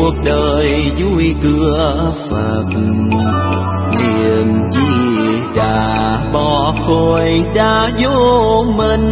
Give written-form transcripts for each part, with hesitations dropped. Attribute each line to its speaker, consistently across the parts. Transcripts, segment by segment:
Speaker 1: cuộc đời vui cửa Phật. Niệm Di Đà bỏ khối đã vô mình,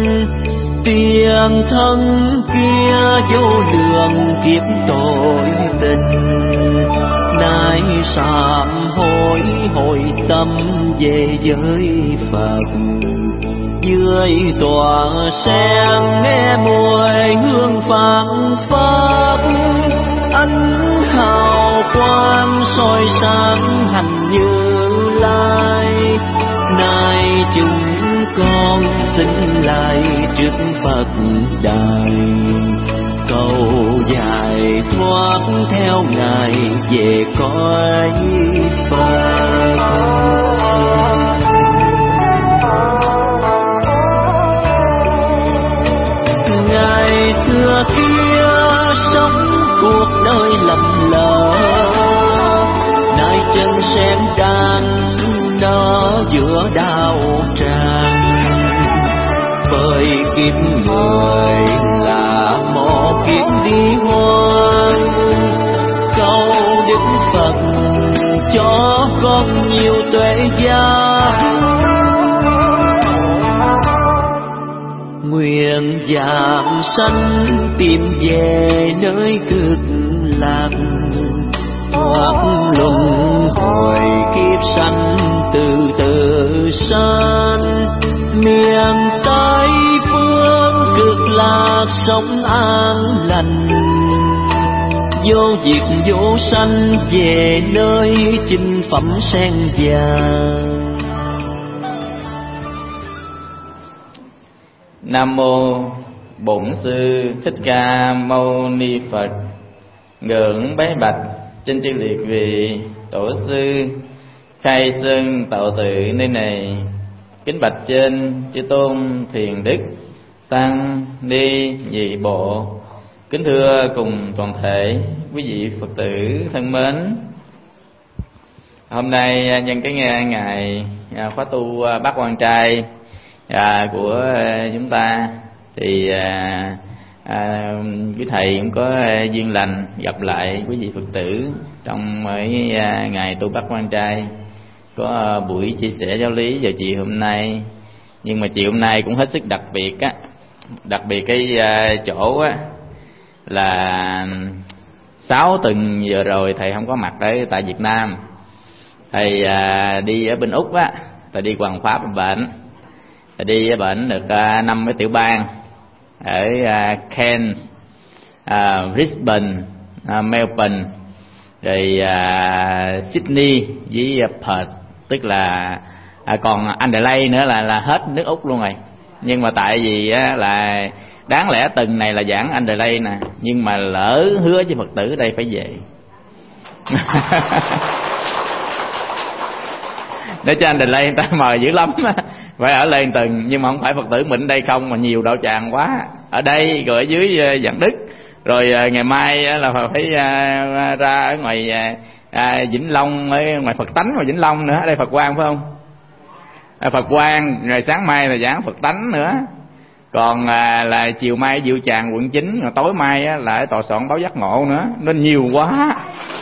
Speaker 1: tiền thân kia vô lượng kiếp tội tình. Nay sám hối hồi tâm về với Phật, dưới tòa sen nghe mùi hương phảng phất. Ánh hào quang soi sáng hành Như Lai, nay chúng con xin lại trước Phật đài, cầu giải thoát theo Ngài về cõi Phật. Ngày xưa kia sống cuộc đời lầm lỡ, nay chân sen đang nở giữa đau tràn. Bởi kiếp người là một kiếp đi hoang, cầu Đức Phật cho con nhiều tuệ giác. Nguyện giảm sanh tìm về nơi cực lạc, thoát luân hồi kiếp sanh từ từ sanh. Miền Tây phương cực lạc sống an lành, vô diệt vô sanh về nơi chinh phẩm sen vàng.
Speaker 2: Nam mô Bổn Sư Thích Ca Mâu Ni Phật. Ngưỡng bái bạch trên chư liệt vị tổ sư khai sơn tạo tự nơi này. Kính bạch trên chư tôn thiền đức tăng ni nhị bộ. Kính thưa cùng toàn thể quý vị Phật tử thân mến. Hôm nay nhân cái ngày khóa tu Bát Quan Trai của chúng ta thì quý thầy cũng có duyên lành gặp lại quý vị Phật tử trong mấy ngày tu Bát Quan Trai, có buổi chia sẻ giáo lý vào chiều hôm nay. Nhưng mà chiều hôm nay cũng hết sức đặc biệt á, đặc biệt cái chỗ á là 6 tuần vừa rồi thầy không có mặt ở tại Việt Nam. Thầy đi ở bên Úc á, thầy đi hoàn pháp bệnh. Thầy đi ở bệnh được 5 cái tiểu bang ở Cairns, Brisbane, Melbourne, rồi Sydney với Perth, tức là còn Adelaide nữa là hết nước Úc luôn rồi. Nhưng mà tại vì là đáng lẽ tuần này là giảng Adelaide nè, nhưng mà lỡ hứa với Phật tử ở đây phải về. Để cho Adelaide người ta mời dữ lắm, phải ở lên tuần. Nhưng mà không phải Phật tử mình đây không, mà nhiều đạo tràng quá. Ở đây rồi ở dưới Vạn Đức, rồi ngày mai là phải ra ở ngoài Vĩnh Long, ở ngoài Phật Tánh ngoài Vĩnh Long nữa. Ở đây Phật Quang phải không? Phật Quang, rồi sáng mai là giảng Phật Tánh nữa. Còn là chiều mai ở Diệu Tràng quận 9, rồi tối mai là ở tòa soạn Báo Giác Ngộ nữa. Nên nhiều quá.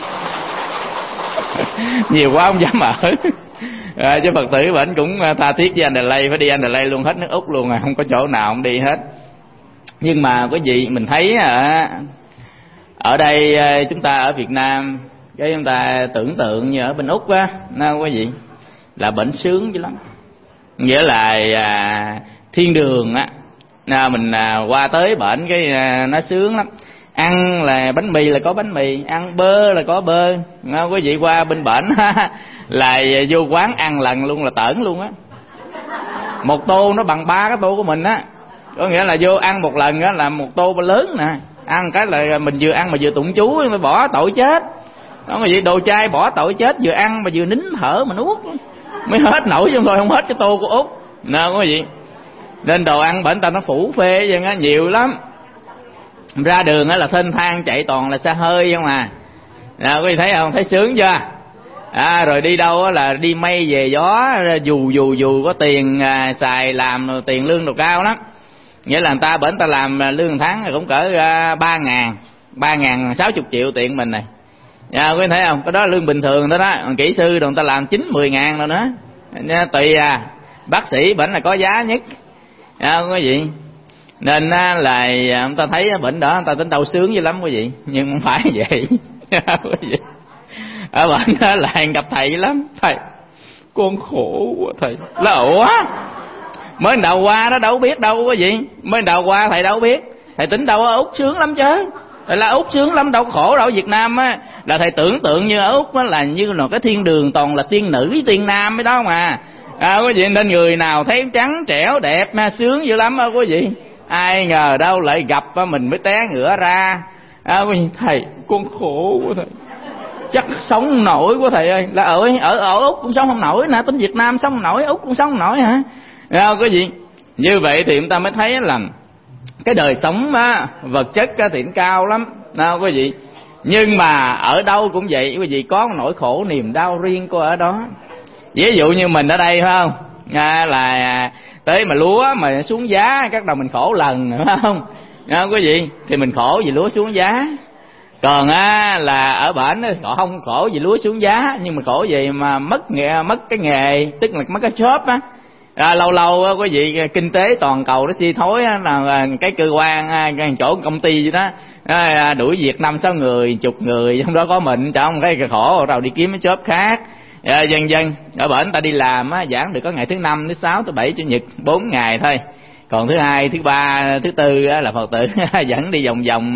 Speaker 2: Nhiều quá không dám ở. Chứ Phật tử bệnh cũng tha thiết với Adelaide, phải đi Adelaide luôn, hết nước Úc luôn, không có chỗ nào không đi hết. Nhưng mà cái gì mình thấy ở đây chúng ta ở Việt Nam, cái chúng ta tưởng tượng như ở bên Úc á, nó quý vị là bệnh sướng chứ lắm. Nghĩa là thiên đường á, mình qua tới bệnh cái nó sướng lắm. Ăn là bánh mì là có bánh mì, ăn bơ là có bơ. Quý vị qua bên bển là vô quán ăn lần luôn là tởn luôn á. Một tô nó bằng 3 cái tô của mình á. Có nghĩa là vô ăn một lần á là một tô lớn nè. Ăn cái là mình vừa ăn mà vừa tụng chú, mới bỏ tội chết. Đó, quý vị đồ chay bỏ tội chết, vừa ăn mà vừa nín thở mà nuốt mới hết nổi, chứ thôi không hết cái tô của Úc. Nè quý vị. Nên đồ ăn bển ta nó phủ phê vậy á, nhiều lắm. Ra đường á là thênh thang chạy toàn là xe hơi không à. Quý vị thấy không? Thấy sướng chưa? Rồi đi đâu á là đi mây về gió, dù có tiền xài, làm tiền lương đồ cao lắm. Nghĩa là người ta bển ta làm lương tháng cũng cỡ 3.000, 60 triệu tiền mình này. Quý vị thấy không? Cái đó là lương bình thường đó đó. Kỹ sư rồi người ta làm 9-10 ngàn rồi nữa. Tùy bác sĩ bệnh là có giá nhất. Quý vị. Nên là người ta thấy bệnh đó người ta tính đâu sướng dữ lắm quý vị. Nhưng không phải vậy. Quý vị. Ở bệnh là gặp thầy lắm. Thầy, con khổ quá thầy. Là ủa? Mới đầu qua đó đâu biết đâu quý vị. Mới đầu qua thầy đâu biết. Thầy tính đâu ở Úc sướng lắm chứ. Thầy là Úc sướng lắm, đâu khổ đâu. Việt Nam á là thầy tưởng tượng như ở Úc á là như là cái thiên đường toàn là tiên nữ với tiên nam mới đó mà. Quý vị, nên người nào thấy trắng trẻo đẹp mà sướng dữ lắm quý vị. Ai ngờ đâu lại gặp mình mới té ngửa ra. Quý vị, thầy con khổ quá thầy, chắc sống không nổi quá thầy ơi. Là ở Úc cũng sống không nổi nè, tính Việt Nam sống không nổi, Úc cũng sống không nổi hả? Quý vị, như vậy thì chúng ta mới thấy là cái đời sống vật chất thì cao lắm quý vị. Nhưng mà ở đâu cũng vậy quý vị, có nỗi khổ niềm đau riêng của ở đó. Ví dụ như mình ở đây phải không, là tới mà lúa mà xuống giá các đầu mình khổ lần phải không quý vị, thì mình khổ vì lúa xuống giá. Còn là ở bển họ không khổ vì lúa xuống giá, nhưng mà khổ vì mà mất cái nghề, tức là mất cái job á. Lâu lâu quý vị, kinh tế toàn cầu nó suy thoái là cái cơ quan cái chỗ công ty gì đó đuổi việc 5-6 người, 10 người, trong đó có mình trong cái khổ rồi đi kiếm cái job khác. Dần dần ở bển ta đi làm giảng được có ngày thứ 5, thứ 6, thứ 7, chủ nhật 4 ngày thôi. Còn thứ 2, thứ 3, thứ 4 là Phật tử dẫn đi vòng vòng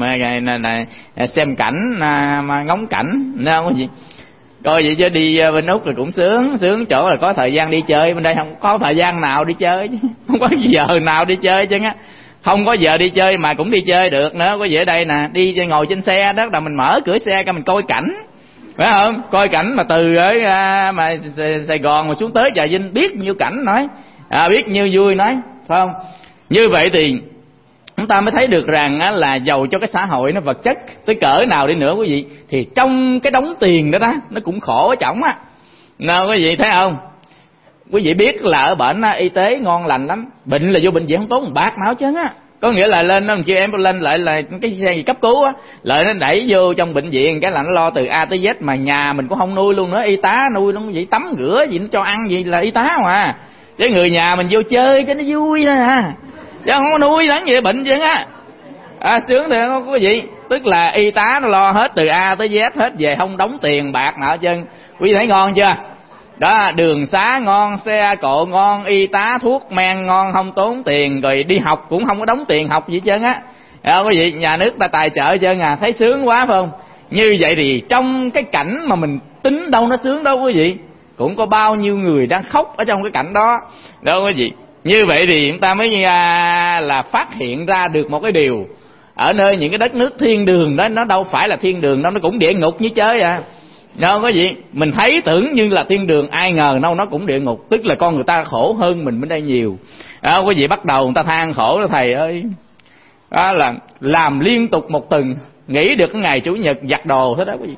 Speaker 2: xem cảnh, ngắm cảnh, không có gì. Coi vậy chứ đi bên Úc thì cũng sướng chỗ là có thời gian đi chơi. Bên đây không có thời gian nào đi chơi chứ, không có giờ nào đi chơi chứ á. Không có giờ đi chơi mà cũng đi chơi được nữa. Có gì ở đây nè, đi ngồi trên xe đó là mình mở cửa xe ra mình coi cảnh, phải không? Coi cảnh mà từ ở mà Sài Gòn mà xuống tới Trà Vinh biết nhiêu cảnh nói, biết nhiêu vui nói, phải không? Như vậy thì chúng ta mới thấy được rằng là giàu cho cái xã hội nó vật chất tới cỡ nào đi nữa quý vị, thì trong cái đống tiền đó nó cũng khổ ở trỏng á. Nào quý vị thấy không? Quý vị biết là ở bển y tế ngon lành lắm, bệnh là vô bệnh viện không tốn một bạc nào chứ á. Có nghĩa là lên nó kêu em lên lại là cái xe gì cấp cứu á, lại nó đẩy vô trong bệnh viện cái là nó lo từ A tới Z, mà nhà mình cũng không nuôi luôn nữa, y tá nuôi luôn vậy, tắm rửa gì nó cho ăn gì là y tá mà. Chứ người nhà mình vô chơi cho nó vui thôi chứ không có nuôi lắm gì bệnh chứ á. Sướng thì không có gì, tức là y tá nó lo hết từ A tới Z hết, về không đóng tiền bạc nào chân. Quý vị thấy ngon chưa? Đó, đường xá ngon, xe cộ ngon, y tá thuốc men ngon, không tốn tiền, rồi đi học cũng không có đóng tiền học gì trơn á. Quý vị, nhà nước ta tài trợ trơn thấy sướng quá phải không? Như vậy thì trong cái cảnh mà mình tính đâu nó sướng đâu quý vị, cũng có bao nhiêu người đang khóc ở trong cái cảnh đó. Đó quý vị. Như vậy thì chúng ta mới là phát hiện ra được một cái điều, ở nơi những cái đất nước thiên đường đó, nó đâu phải là thiên đường đâu, nó cũng địa ngục như chơi Đâu có gì, mình thấy tưởng như là thiên đường, ai ngờ đâu nó cũng địa ngục, tức là con người ta khổ hơn mình bên đây nhiều. Quý vị bắt đầu người ta than khổ đó, thầy ơi, là làm liên tục một tuần, nghỉ được cái ngày chủ nhật giặt đồ thế đó quý vị.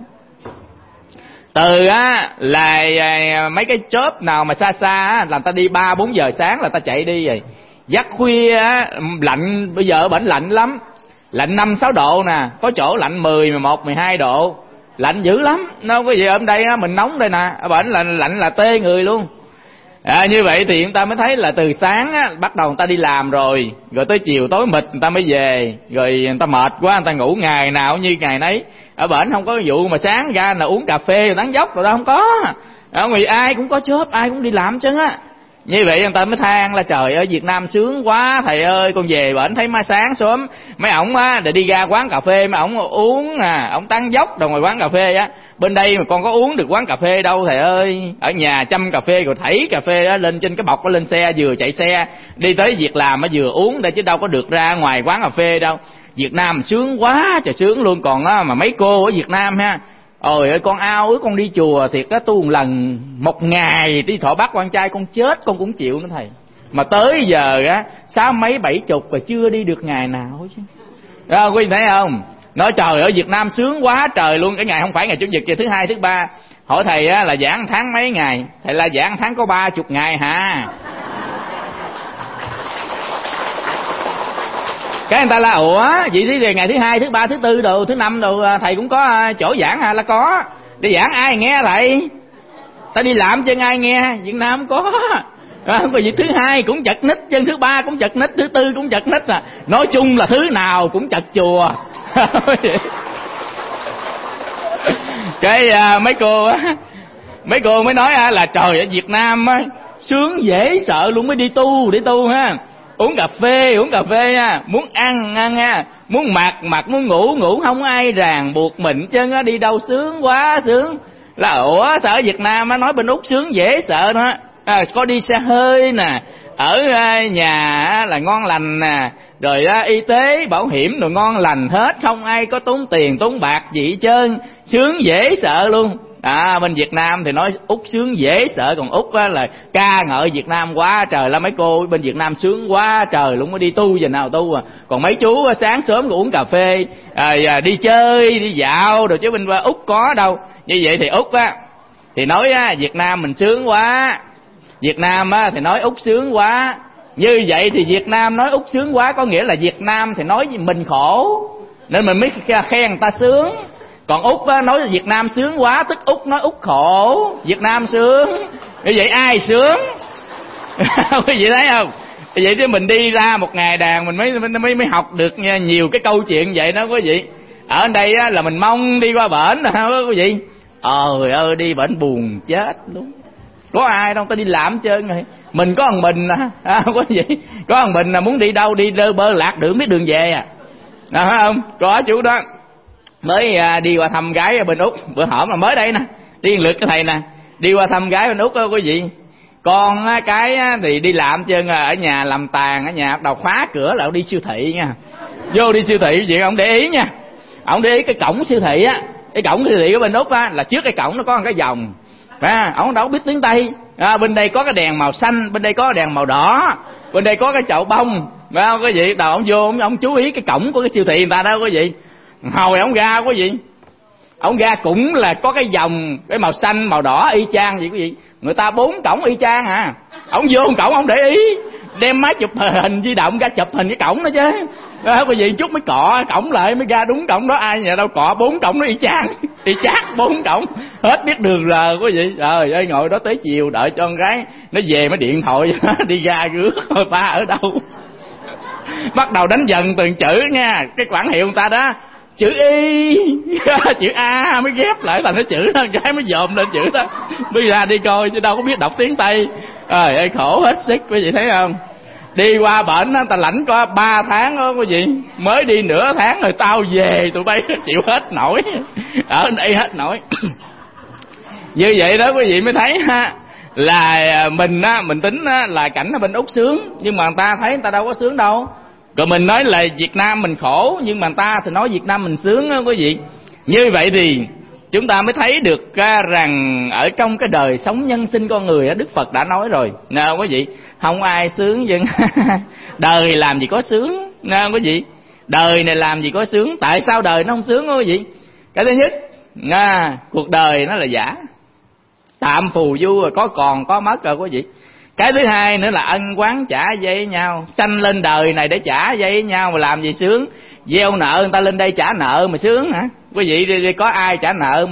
Speaker 2: Từ là mấy cái job nào mà xa xa là ta đi 3-4 giờ sáng là ta chạy đi rồi. Giấc khuya lạnh, bây giờ ở bển lạnh lắm, lạnh 5-6 độ nè, có chỗ lạnh 10, 11, 12 độ, lạnh dữ lắm. Nó có gì ở đây mình nóng đây nè, ở bển là lạnh là tê người luôn. Như vậy thì người ta mới thấy là từ sáng bắt đầu người ta đi làm rồi tới chiều tối mịt người ta mới về, rồi người ta mệt quá người ta ngủ ngày nào như ngày nấy. Ở bển không có vụ mà sáng ra là uống cà phê rồi tán dốc rồi đó, không có. Người ai cũng có job, ai cũng đi làm chứ á. Như vậy người ta mới than là trời ơi Việt Nam sướng quá thầy ơi, con về bển thấy mai sáng sớm mấy ổng để đi ra quán cà phê mấy ổng uống ổng tán dốc rồi ngoài quán cà phê bên đây mà con có uống được quán cà phê đâu thầy ơi. Ở nhà chăm cà phê rồi thảy cà phê lên trên cái bọc lên xe, vừa chạy xe đi tới việc làm vừa uống đây, chứ đâu có được ra ngoài quán cà phê đâu. Việt Nam sướng quá trời sướng luôn. Còn mà mấy cô ở Việt Nam ôi ơi, con ao ước con đi chùa thiệt á, tu một lần một ngày đi thọ bát quan trai con chết con cũng chịu nữa thầy. Mà tới giờ 60 mấy 70 và chưa đi được ngày nào chứ. Quý vị thấy không? Nói trời ở Việt Nam sướng quá trời luôn. Cái ngày không phải ngày chủ nhật, ngày thứ 2, thứ 3. Hỏi thầy là giảng tháng mấy ngày? Thầy là giảng tháng có 30 ngày hả? Cái người ta la ủa vậy thì ngày thứ hai, thứ ba, thứ tư đồ, thứ năm đồ thầy cũng có chỗ giảng à? Là có. Đi giảng ai nghe thầy? Ta đi làm chân ai nghe? Việt Nam không có. Không có gì. Thứ hai cũng chật ních, chân thứ ba cũng chật ních, thứ tư cũng chật ních à. Nói chung là thứ nào cũng chật chùa. Cái mấy cô mới nói là trời, ở Việt Nam á sướng dễ sợ luôn, mới đi tu ha. Uống cà phê ha, muốn ăn ha, muốn mặc, muốn ngủ không ai ràng buộc mình chân á, đi đâu sướng quá sướng. Là ủa sao ở Việt Nam á nói bên Úc sướng dễ sợ đó. Có đi xe hơi nè, ở nhà là ngon lành nè, rồi y tế bảo hiểm rồi ngon lành hết, không ai có tốn tiền tốn bạc gì hết trơn, sướng dễ sợ luôn. Bên Việt Nam thì nói Úc sướng dễ sợ, còn Úc á là ca ngợi Việt Nam quá trời, là mấy cô bên Việt Nam sướng quá trời luôn, mới đi tu giờ nào tu à. Còn mấy chú sáng sớm uống cà phê, đi chơi đi dạo rồi, chứ bên Úc có đâu. Như vậy thì Úc á thì nói Việt Nam mình sướng quá, Việt Nam á thì nói Úc sướng quá. Như vậy thì Việt Nam nói Úc sướng quá có nghĩa là Việt Nam thì nói mình khổ, nên mình mới khen người ta sướng. Còn Úc á, nói Việt Nam sướng quá, tức Úc nói Úc khổ, Việt Nam sướng. Như vậy ai sướng? Quý vị thấy không? Như vậy thì mình đi ra một ngày đàn mình mới học được nhiều cái câu chuyện vậy đó quý vị. Ở đây á, là mình mong đi qua bển đó quý vị. Trời ơi, đi bển buồn chết luôn. Có ai đâu, ta đi làm trơn rồi. Mình có thằng mình quý vị. Có thằng mình là muốn đi đâu đi lơ bơ lạc đường, biết đường về à. Phải không? Có chú đó mới đi qua thăm gái ở bên Úc. Bữa hổm là mới đây nè, đi lượt cái thầy nè, đi qua thăm gái bên Úc đó quý vị. Con cái thì đi làm chân ở nhà làm tàn, ở nhà đầu khóa cửa là đi siêu thị nha. Vô đi siêu thị vậy ông để ý nha, ông để ý cái cổng siêu thị á, cái cổng siêu thị ở bên Úc á là trước cái cổng nó có một cái vòng. Ông đâu biết tiếng Tây, bên đây có cái đèn màu xanh, bên đây có cái đèn màu đỏ, bên đây có cái chậu bông, phải không quý vị? Đầu ông vô ông chú ý cái cổng của cái siêu thị người ta đó quý vị. Hồi ông ra quý vị, ông ra cũng là có cái vòng cái màu xanh màu đỏ y chang vậy quý vị. Người ta 4 cổng y chang à. Ông vô cổng ông để ý, đem máy chụp hình di động ra chụp hình cái cổng đó chứ. Quý vị chút mới cọ cổng lại mới ra đúng cổng đó. Ai nhà đâu cọ 4 cổng nó y chang, y chát 4 cổng, hết biết đường rờ quý vị. Trời ơi, ngồi đó tới chiều đợi cho con gái nó về mới điện thoại đi ra rước thôi, ba ở đâu. Bắt đầu đánh dần từng chữ nha, cái quản hiệu người ta đó, chữ Y, chữ A mới ghép lại thành cái chữ đó, cái mới dòm lên chữ đó, mới ra đi coi, chứ đâu có biết đọc tiếng Tây. Trời ơi, khổ hết sức quý vị thấy không? Đi qua bển ta lãnh có 3 tháng đó quý vị, mới đi nửa tháng rồi tao về, tụi bay chịu hết nổi, ở đây hết nổi. Như vậy đó quý vị mới thấy ha, là mình tính là cảnh ở bên Úc sướng, nhưng mà người ta thấy người ta đâu có sướng đâu. Rồi mình nói là Việt Nam mình khổ, nhưng mà người ta thì nói Việt Nam mình sướng đó quý vị. Như vậy thì chúng ta mới thấy được rằng ở trong cái đời sống nhân sinh con người, Đức Phật đã nói rồi nè quý vị, không ai sướng nhưng đời làm gì có sướng nè quý vị. Đời này làm gì có sướng. Tại sao đời nó không sướng quý vị? Cái thứ nhất, cuộc đời nó là giả, tạm phù du rồi, có còn có mất rồi quý vị. Cái thứ hai nữa là ân oán trả dây với nhau, sanh lên đời này để trả dây với nhau mà làm gì sướng. Gieo nợ người ta lên đây trả nợ mà sướng hả? Quý vị đi có ai trả nợ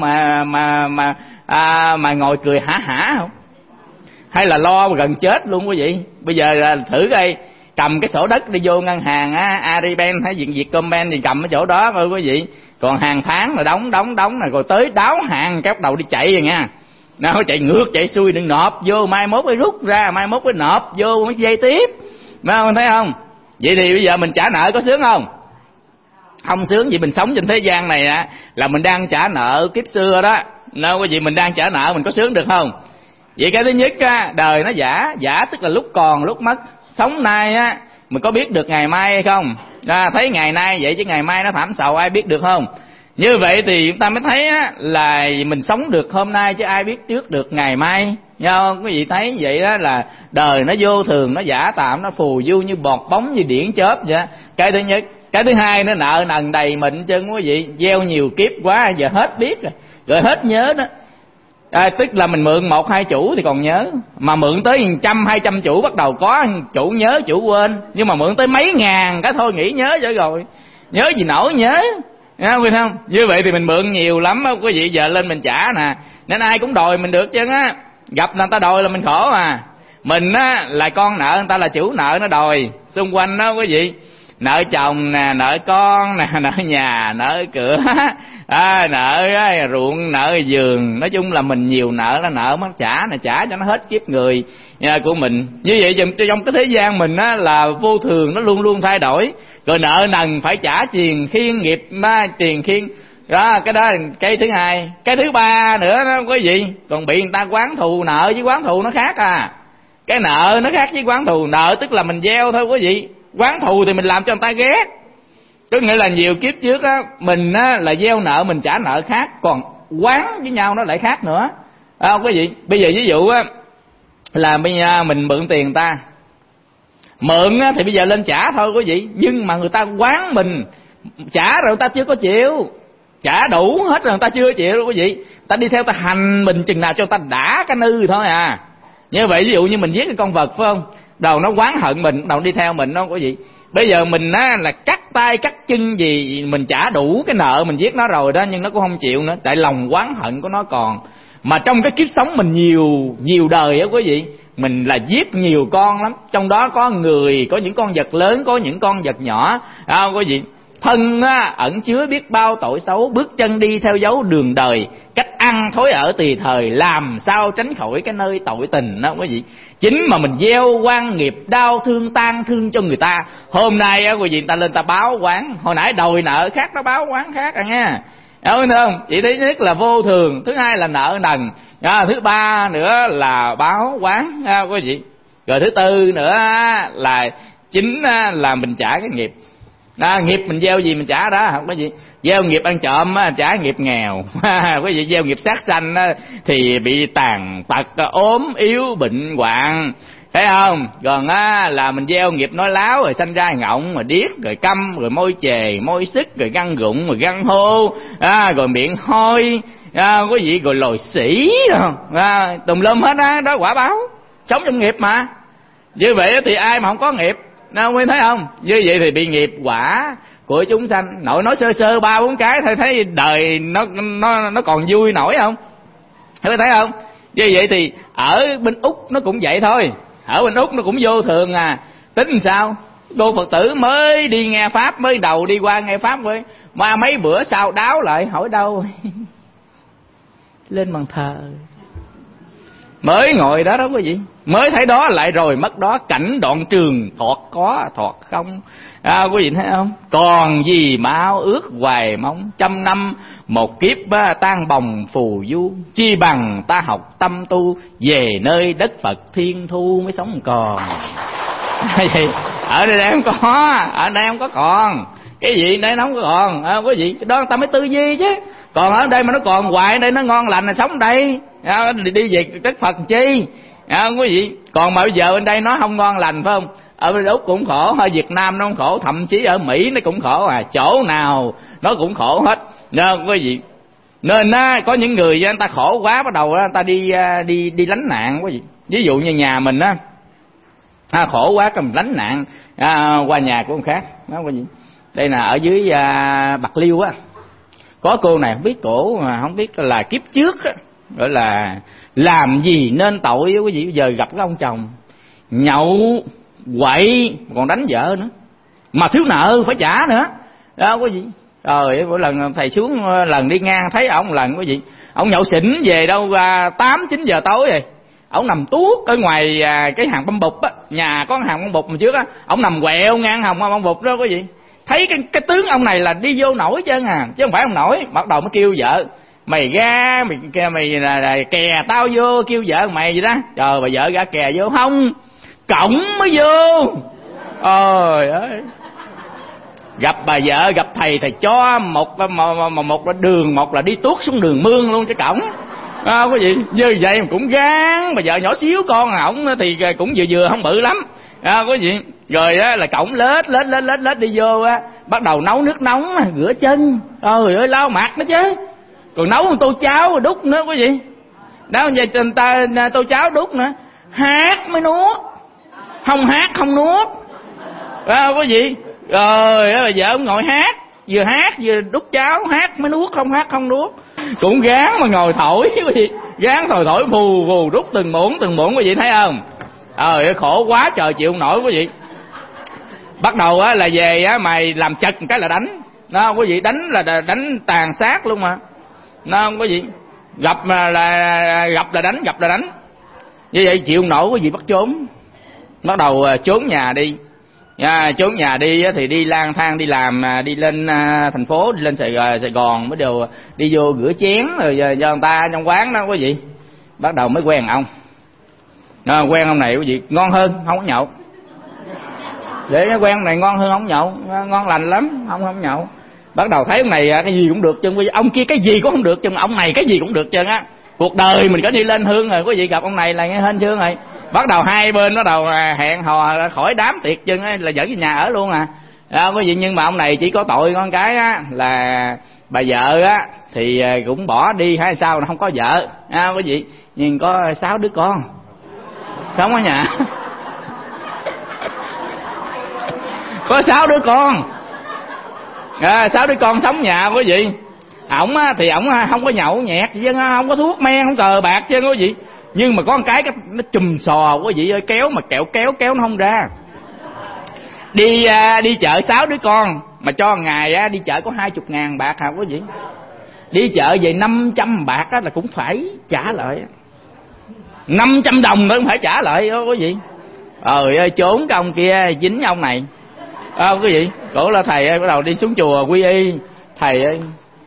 Speaker 2: mà ngồi cười hả hả không? Hay là lo gần chết luôn quý vị? Bây giờ là thử coi, cầm cái sổ đất đi vô ngân hàng Agribank hay Vietcombank thì cầm ở chỗ đó thôi quý vị. Còn hàng tháng là đóng này, rồi tới đáo hạn cái bắt đầu đi chạy rồi nha. Nó chạy ngược chạy xuôi, đừng nộp vô, mai mốt phải rút ra, mai mốt phải nộp vô mới dây tiếp. Phải không? Thấy không? Vậy thì bây giờ mình trả nợ có sướng không? Không sướng. Vậy mình sống trên thế gian này là mình đang trả nợ kiếp xưa đó. Đâu có gì mình đang trả nợ, mình có sướng được không? Vậy cái thứ nhất đời nó giả tức là lúc còn lúc mất. Sống nay mình có biết được ngày mai hay không? Thấy ngày nay vậy chứ ngày mai nó thảm sầu ai biết được không? Như vậy thì chúng ta mới thấy là mình sống được hôm nay chứ ai biết trước được ngày mai. Nghe không? Quý vị thấy vậy đó là đời nó vô thường, nó giả tạm, nó phù du như bọt bóng, như điện chớp vậy. Cái thứ nhất. Cái thứ hai nó nợ nần đầy mịn chân quý vị, gieo nhiều kiếp quá giờ hết biết rồi hết nhớ đó. Tức là mình mượn 1-2 chủ thì còn nhớ, mà mượn tới 100-200 chủ bắt đầu có chủ nhớ chủ quên, nhưng mà mượn tới mấy ngàn cái thôi nghĩ nhớ rồi, nhớ gì nổi nhớ, biết không? Như vậy thì mình mượn nhiều lắm á quý vị, giờ lên mình trả nè, nên ai cũng đòi mình được chứ á. Gặp người ta đòi là mình khổ à. Mình á là con nợ, người ta là chủ nợ nó đòi. Xung quanh đó quý vị, nợ chồng nè, nợ con nè, nợ nhà, nợ cửa, nợ ruộng, nợ giường, nói chung là mình nhiều nợ, nó nợ mất trả nè, trả cho nó hết kiếp người của mình. Như vậy trong cái thế gian mình á là vô thường, nó luôn luôn thay đổi. Rồi nợ nần phải trả tiền khiên nghiệp tiền khiên đó, cái đó là cái thứ hai. Cái thứ ba nữa đó quý vị, còn bị người ta oán thù. Nợ với oán thù nó khác à. Cái nợ nó khác với oán thù. Nợ tức là mình gieo thôi quý vị, oán thù thì mình làm cho người ta ghét. Có nghĩa là nhiều kiếp trước á, mình á là gieo nợ mình trả nợ khác, còn oán với nhau nó lại khác nữa. Quý vị, bây giờ ví dụ á là bây giờ mình mượn tiền người ta, mượn á thì bây giờ lên trả thôi quý vị, nhưng mà người ta oán mình, trả rồi người ta chưa có chịu, trả đủ hết rồi người ta chưa chịu đâu quý vị. Ta đi theo ta hành mình chừng nào cho ta đã cái nư thôi à. Như vậy ví dụ như mình giết cái con vật phải không, đầu nó oán hận mình, đầu đi theo mình đó quý vị. Bây giờ mình á là cắt tay cắt chân gì, mình trả đủ cái nợ mình giết nó rồi đó, nhưng nó cũng không chịu nữa, tại lòng oán hận của nó còn. Mà trong cái kiếp sống mình nhiều đời á quý vị, mình là giết nhiều con lắm, trong đó có người, có những con vật lớn, có những con vật nhỏ, quý vị. Thân á, ẩn chứa biết bao tội xấu, bước chân đi theo dấu đường đời, cách ăn thói ở tùy thời, làm sao tránh khỏi cái nơi tội tình đó quý vị. Chính mà mình gieo oan nghiệp đau thương tang thương cho người ta. Hôm nay á quý vị, người ta lên ta báo oán, hồi nãy đòi nợ khác, nó báo oán khác nha. Đúng không? Chỉ thứ nhất là vô thường, thứ hai là nợ nần, thứ ba nữa là báo oán quý vị. Rồi thứ tư nữa là chính là mình trả cái nghiệp. Nghiệp mình gieo gì mình trả đó, không có gì. Gieo nghiệp ăn trộm trả nghiệp nghèo. Quý vị gieo nghiệp sát sanh thì bị tàn tật, ốm yếu, bệnh hoạn, thấy không? Còn là mình gieo nghiệp nói láo rồi sanh ra ngọng, rồi điếc, rồi câm, rồi môi chề, môi sức, rồi găng rụng, rồi găng hô, rồi miệng hôi, quý vị, rồi lồi xỉ, tùm lum hết á, đó quả báo. Sống trong nghiệp mà. Như vậy thì ai mà không có nghiệp, nào mới thấy không? Như vậy thì bị nghiệp quả của chúng sanh. Nội nói sơ sơ 3-4 cái thôi thấy đời nó còn vui nổi không? Thấy không? Như vậy thì ở bên Úc nó cũng vậy thôi. Ở bên Úc nó cũng vô thường à. Tính làm sao? Cô Phật tử mới đi nghe pháp, mới đầu đi qua nghe pháp với, mà mấy bữa sau đáo lại hỏi đâu? Lên bàn thờ. Mới ngồi đó đó quý vị, mới thấy đó lại rồi mất đó, cảnh đoạn trường thoạt có thoạt không, quý vị thấy không? Còn gì mà ao ước hoài mong, 100 năm một kiếp tan bồng phù du, chi bằng ta học tâm tu, về nơi đất Phật thiên thu mới sống còn. Vậy ở đây em có, ở đây em có còn cái gì đây nó không có còn, quý vị, đó ta mới tư duy chứ. Còn ở đây mà nó còn hoài, đây nó ngon lành là sống đây, đi về đất Phật chi, quý vị. Còn mà bây giờ bên đây nó không ngon lành phải không? Ở bên Úc cũng khổ, ở Việt Nam nó cũng khổ, thậm chí ở Mỹ nó cũng khổ à, chỗ nào nó cũng khổ hết, quý vị. Nên có những người người ta khổ quá, bắt đầu người ta đi lánh nạn quý vị. Ví dụ như nhà mình á, khổ quá cầm lánh nạn qua nhà của người khác đó quý vị. Đây là ở dưới Bạc Liêu á, có cô này không biết cổ mà không biết là kiếp trước á, gọi là làm gì nên tội quý vị. Giờ gặp cái ông chồng nhậu quậy còn đánh vợ nữa, mà thiếu nợ phải trả nữa đó quý vị. Rồi mỗi lần thầy xuống lần đi ngang thấy ổng lần quý vị, ổng nhậu xỉn về đâu 8-9 giờ tối rồi, ổng nằm tuốt ở ngoài cái hàng băm bụp á, nhà có hàng băm bụp mà trước á, ổng nằm quẹo ngang hàng băm bụp đó quý vị. Thấy cái tướng ông này là đi vô nổi chứ chứ không phải ông nổi. Bắt đầu mới kêu vợ, mày ra mày là kè tao vô, kêu vợ mày vậy đó. Trời, bà vợ ra kè vô không, cổng mới vô. Ôi ơi, gặp bà vợ gặp thầy cho một đường, một là đi tuốt xuống đường mương luôn cái cổng. Quý vị, như vậy mà cũng gán. Bà vợ nhỏ xíu con ổng thì cũng vừa không bự lắm, quý vị. Rồi á là cổng lết đi vô á, bắt đầu nấu nước nóng rửa chân, ơi ơi lau mặt nữa chứ, còn nấu một tô cháo đút nữa quý vị. Đó vậy người ta tô cháo đút nữa, hát mới nuốt, không hát không nuốt. Quý vị, rồi vợ ông ngồi hát vừa đút cháo, hát mới nuốt, không hát không nuốt. Cũng gán mà ngồi thổi quý vị, gán thổi phù phù rút từng muỗng quý vị thấy không? Khổ quá trời chịu không nổi quý vị. Bắt đầu á là về á mày làm chật cái là đánh. Đó quý vị, đánh là đánh tàn sát luôn mà. Đó quý vị, gặp là đánh. Như vậy chịu không nổi quý vị bắt trốn. Bắt đầu trốn nhà đi. Trốn nhà đi thì đi lang thang đi làm, đi lên thành phố, đi lên Sài Gòn, mới đều đi vô rửa chén rồi do người ta trong quán đó quý vị. Bắt đầu mới quen ông. Quen ông này quý vị ngon hơn, không có nhậu. Để quen ông này ngon hơn không nhậu, ngon lành lắm, không nhậu. Bắt đầu thấy ông này cái gì cũng được chân, ông kia cái gì cũng không được chân, ông này cái gì cũng được chân á. Cuộc đời mình có đi lên hương rồi quý vị, gặp ông này là nghe hên xương rồi. Bắt đầu hai bên bắt đầu hẹn hò khỏi đám tiệc chân á, là dẫn về nhà ở luôn quý vị. Nhưng mà ông này chỉ có tội con cái á, là bà vợ á thì cũng bỏ đi hay sao, không có vợ quý vị, nhưng có 6 đứa con sống ở nhà. Có 6 đứa con, 6 đứa con sống nhà quý vị. Ổng á thì ổng không có nhậu nhẹt chứ, không có thuốc men, không cờ bạc chứ quý vị. Nhưng mà có một cái nó chùm sò quý vị ơi, kéo mà kéo nó không ra. Đi chợ 6 đứa con mà cho ngày á đi chợ có 20.000 bạc hả quý vị. Đi chợ về 500 bạc á là cũng phải trả lại, 500 đồng nữa cũng phải trả lại đó quý vị. Ơi trốn cái ông kia dính ông này quý vị. Cổ là thầy ơi, bắt đầu đi xuống chùa quy y. Thầy ơi,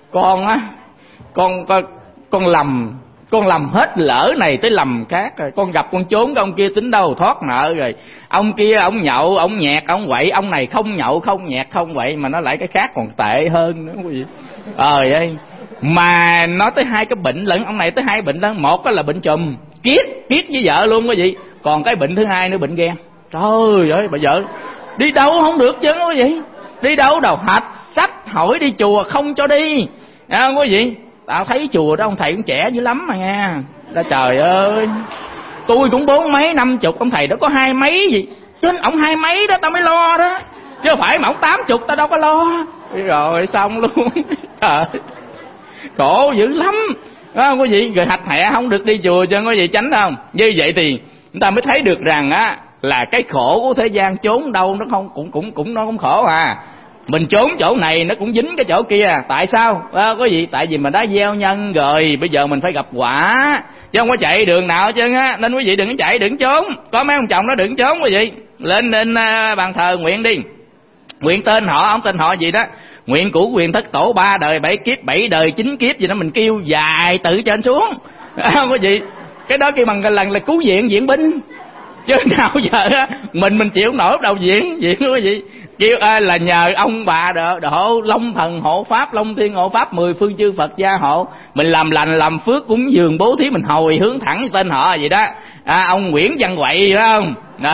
Speaker 2: con lầm hết, lỡ này tới lầm khác rồi. Con gặp con trốn cái ông kia tính đâu thoát nợ rồi. Ông kia ông nhậu, ông nhẹt, ông quậy. Ông này không nhậu, không nhẹt, không quậy, mà nó lại cái khác còn tệ hơn nữa quý vị. Ơi mà nói tới hai cái bệnh lẫn, ông này tới hai bệnh lẫn. Một là bệnh trùm kiết với vợ luôn quý vị. Còn cái bệnh thứ hai nữa bệnh ghen. Trời ơi, bà vợ đi đâu không được chứ quý vị. Đi đâu đầu hạch sách hỏi đi chùa không cho đi quý vị. Tao thấy chùa đó ông thầy cũng trẻ dữ lắm mà nghe. Đó trời ơi, tôi cũng 40 mấy 50, ông thầy đó có 20 mấy gì chứ, ông 20 mấy đó tao mới lo đó, chứ phải mà ông 80 tao đâu có lo. Rồi xong luôn. Trời, khổ dữ lắm quý vị. Rồi hạch hẹ không được đi chùa cho quý vị tránh không. Như vậy thì chúng ta mới thấy được rằng á là cái khổ của thế gian trốn đâu nó không cũng nó cũng khổ Mình trốn chỗ này nó cũng dính cái chỗ kia. Tại sao quý vị? Tại vì mình đã gieo nhân rồi, bây giờ mình phải gặp quả chứ không có chạy đường nào chứ á. Nên quý vị đừng có chạy, đừng trốn. Có mấy ông chồng nó đừng trốn quý vị. Lên bàn thờ nguyện đi, nguyện tên họ, ông tên họ gì đó, nguyện cũ quyền thất tổ 3 đời 7 kiếp 7 đời 9 kiếp gì đó, mình kêu dài từ trên xuống quý vị. Cái đó kêu bằng lần là cứu viện, viện binh chứ nào giờ á mình chịu nổi đâu diễn quý vị. Kêu là nhờ ông bà độ Long Thần hộ pháp, Long Thiên hộ pháp, 10 phương chư Phật gia hộ, mình làm lành làm phước cúng dường bố thí, mình hồi hướng thẳng tên họ vậy đó. Ông Nguyễn Văn Quậy phải không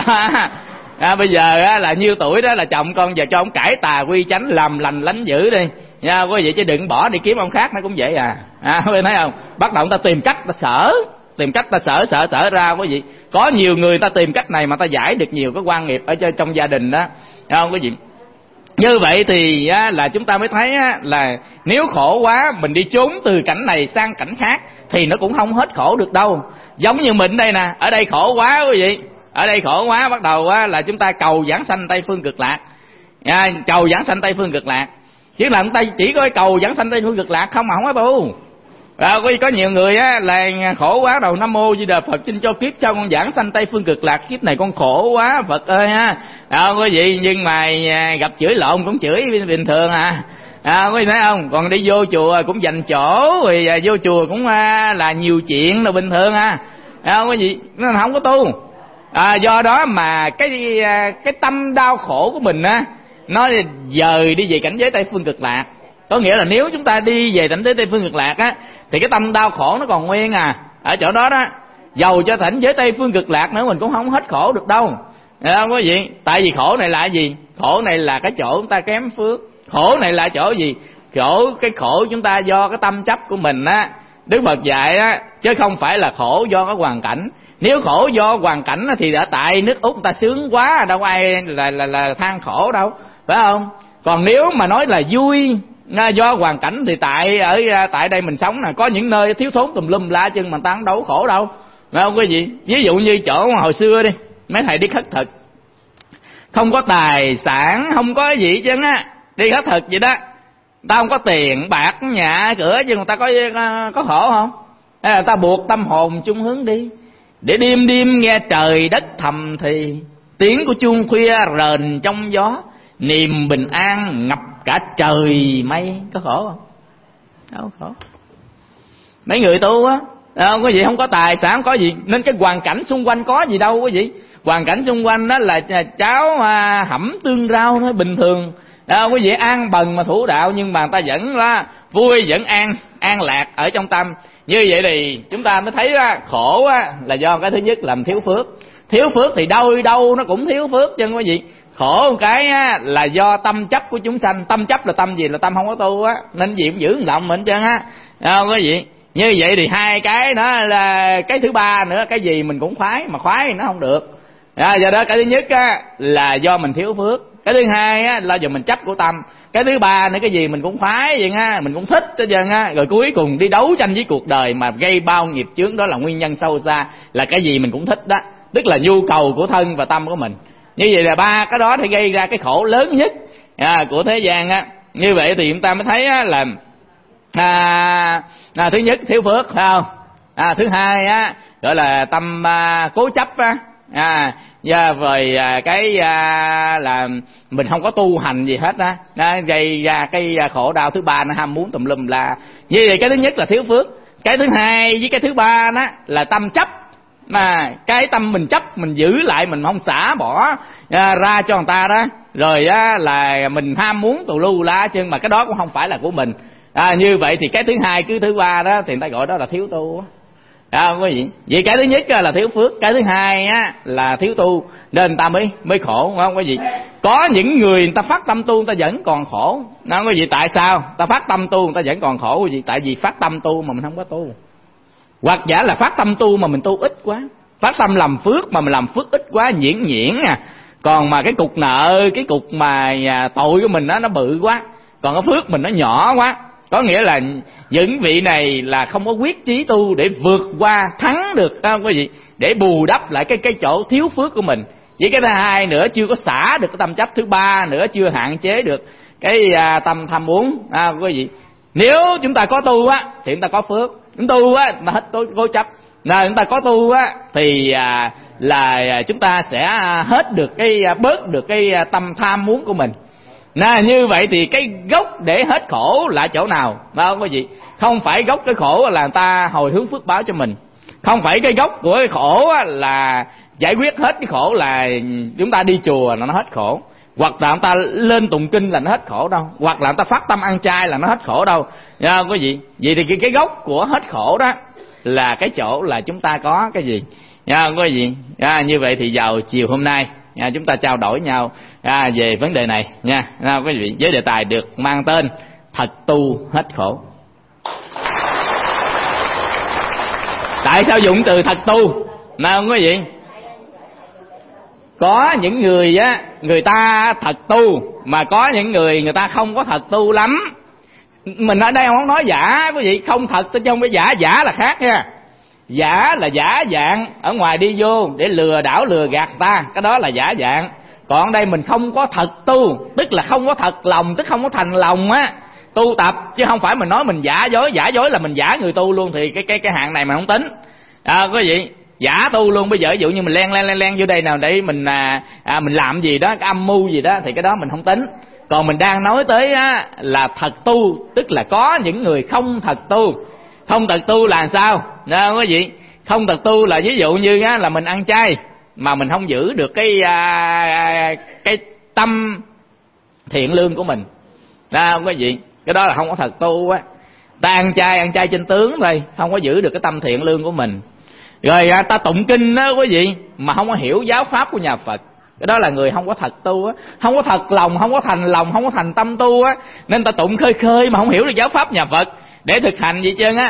Speaker 2: đó. Bây giờ á là nhiêu tuổi đó là chồng con, giờ cho ông cải tà quy chánh, làm lành lánh dữ đi nha quý vị, chứ đừng bỏ đi kiếm ông khác, nó cũng vậy quý vị thấy không. Bắt đầu người ta tìm cách, ta sợ ra quý vị. Có nhiều người ta tìm cách này mà ta giải được nhiều cái quan nghiệp ở trong gia đình đó không quý vị. Như vậy thì là chúng ta mới thấy là nếu khổ quá mình đi trốn từ cảnh này sang cảnh khác thì nó cũng không hết khổ được đâu. Giống như mình đây nè, ở đây khổ quá quý vị, ở đây khổ quá, bắt đầu là chúng ta cầu giảng sanh Tây phương cực lạc, cầu giảng sanh Tây phương cực lạc. Chứ là người ta chỉ có cầu giảng sanh Tây phương cực lạc không mà không có tu. Có nhiều người là khổ quá, đầu Nam Mô Di Đà Phật, xin cho kiếp sau con giảng sanh Tây phương cực lạc, kiếp này con khổ quá Phật ơi quý vị. Nhưng mà gặp chửi lộn cũng chửi bình thường quý vị thấy không. Còn đi vô chùa cũng dành chỗ, rồi vô chùa cũng là nhiều chuyện đâu bình thường quý vị. Nó không có tu. Do đó mà cái tâm đau khổ của mình nó dời đi về cảnh giới Tây phương cực lạc. Có nghĩa là nếu chúng ta đi về cảnh giới Tây phương cực lạc thì cái tâm đau khổ nó còn nguyên ở chỗ đó đó. Dầu cho cảnh giới Tây phương cực lạc nữa mình cũng không hết khổ được đâu quý vị. Tại vì khổ này là gì? Khổ này là cái chỗ chúng ta kém phước. Khổ này là chỗ gì? Cái khổ chúng ta do cái tâm chấp của mình Đức Phật dạy á, chứ không phải là khổ do cái hoàn cảnh. Nếu khổ do hoàn cảnh thì đã tại nước Úc người ta sướng quá, đâu có ai là than khổ đâu, phải không? Còn nếu mà nói là vui do hoàn cảnh thì tại đây mình sống nè, có những nơi thiếu thốn tùm lum la chân mà ta không đâu khổ đâu, phải không quý vị? Ví dụ như chỗ hồi xưa đi, mấy thầy đi khất thực, không có tài sản, không có gì chứ á, đi khất thực vậy đó, ta không có tiền bạc nhà cửa, chứ người ta có khổ không? Hay là ta buộc tâm hồn chung hướng đi, để đêm đêm nghe trời đất thầm thì, tiếng của chuông khuya rền trong gió, niềm bình an ngập cả trời mây. Có khổ không? Không khổ. Mấy người tu á, không có gì, không có tài sản, không có gì, nên cái hoàn cảnh xung quanh có gì đâu quý vị. Hoàn cảnh xung quanh đó là cháo hẩm tương rau thôi, bình thường. Quý vị an bần mà thủ đạo, nhưng mà người ta vẫn là vui, vẫn an lạc ở trong tâm. Như vậy thì chúng ta mới thấy khổ là do cái thứ nhất là thiếu phước. Thiếu phước thì đâu nó cũng thiếu phước chứ quý vị. Khổ một cái là do tâm chấp của chúng sanh. Tâm chấp là tâm gì? Là tâm không có tu á, nên gì cũng giữ lòng mình chân á, quý vị. Như vậy thì hai cái đó là cái thứ ba nữa, cái gì mình cũng khoái, mà khoái thì nó không được. Do đó cái thứ nhất là do mình thiếu phước, cái thứ hai là do mình chấp của tâm, cái thứ ba nữa cái gì mình cũng khoái vậy ha, mình cũng thích hết trơn á, rồi cuối cùng đi đấu tranh với cuộc đời mà gây bao nghiệp chướng. Đó là nguyên nhân sâu xa, là cái gì mình cũng thích đó, tức là nhu cầu của thân và tâm của mình. Như vậy là ba cái đó thì gây ra cái khổ lớn nhất của thế gian á. Như vậy thì chúng ta mới thấy là thứ nhất thiếu phước, phải không? Thứ hai gọi là tâm cố chấp rồi cái là mình không có tu hành gì hết á, gây ra cái khổ đau. Thứ ba nó ham muốn tùm lum là như vậy. Cái thứ nhất là thiếu phước, cái thứ hai với cái thứ ba đó là tâm chấp. Mà cái tâm mình chấp, mình giữ lại, mình không xả bỏ ra cho người ta đó, rồi là mình ham muốn tù lu la chứ, mà cái đó cũng không phải là của mình. Như vậy thì cái thứ hai cứ thứ ba đó thì người ta gọi đó là thiếu tu. Không có gì. Vậy cái thứ nhất là thiếu phước, cái thứ hai là thiếu tu, nên người ta mới khổ, không có gì. Có những người ta phát tâm tu người ta vẫn còn khổ, không có gì. Tại sao ta phát tâm tu người ta vẫn còn khổ? Gì? Tại vì phát tâm tu mà mình không có tu, hoặc giả là phát tâm tu mà mình tu ít quá, phát tâm làm phước mà mình làm phước ít quá, nhuyễn còn mà cái cục nợ, cái cục mà tội của mình nó bự quá, còn cái phước mình nó nhỏ quá. Có nghĩa là những vị này là không có quyết chí tu để vượt qua, thắng được, không có gì, để bù đắp lại cái chỗ thiếu phước của mình. Với cái thứ hai nữa chưa có xả được cái tâm chấp, thứ ba nữa chưa hạn chế được cái tâm tham muốn, không có gì. Nếu chúng ta có tu thì chúng ta có phước, chúng tu mà hết cố chấp. Chúng ta có tu thì là chúng ta sẽ hết được bớt được cái tâm tham muốn của mình. Như vậy thì cái gốc để hết khổ là chỗ nào? Không có gì. Không phải gốc cái khổ là người ta hồi hướng phước báo cho mình, không phải cái gốc của cái khổ là giải quyết hết cái khổ là chúng ta đi chùa là nó hết khổ, hoặc là người ta lên tụng kinh là nó hết khổ đâu, hoặc là người ta phát tâm ăn chay là nó hết khổ đâu. Không có gì. Vậy thì cái gốc của hết khổ đó là cái chỗ là chúng ta có cái gì. Không có gì. Như vậy thì vào chiều hôm nay chúng ta trao đổi nhau về vấn đề này nha, quý vị, với đề tài được mang tên thật tu hết khổ. Tại sao dùng từ thật tu? Không quý vị, có những người người ta thật tu, mà có những người ta không có thật tu lắm. Mình ở đây không nói giả quý vị, không thật chứ không phải giả. Giả là khác nha. Giả là giả dạng ở ngoài đi vô để lừa đảo lừa gạt ta, cái đó là giả dạng. Còn ở đây mình không có thật tu, tức là không có thật lòng, tức không có thành lòng tu tập, chứ không phải mình nói mình giả dối. Giả dối là mình giả người tu luôn, thì cái hạng này mình không tính. Quý vị, giả tu luôn. Bây giờ ví dụ như mình len vô đây nào để mình làm gì đó, cái âm mưu gì đó, thì cái đó mình không tính. Còn mình đang nói tới là thật tu, tức là có những người không thật tu. Không thật tu là sao? Quý vị, không thật tu là ví dụ như là mình ăn chay mà mình không giữ được cái tâm thiện lương của mình. Quý vị, cái đó là không có thật tu Ta ăn chay trên tướng thôi, không có giữ được cái tâm thiện lương của mình. Rồi ta tụng kinh đó quý vị, mà không có hiểu giáo pháp của nhà Phật, cái đó là người không có thật tu không có thật lòng, không có thành lòng, không có thành tâm tu Nên ta tụng khơi mà không hiểu được giáo pháp nhà Phật để thực hành gì trơn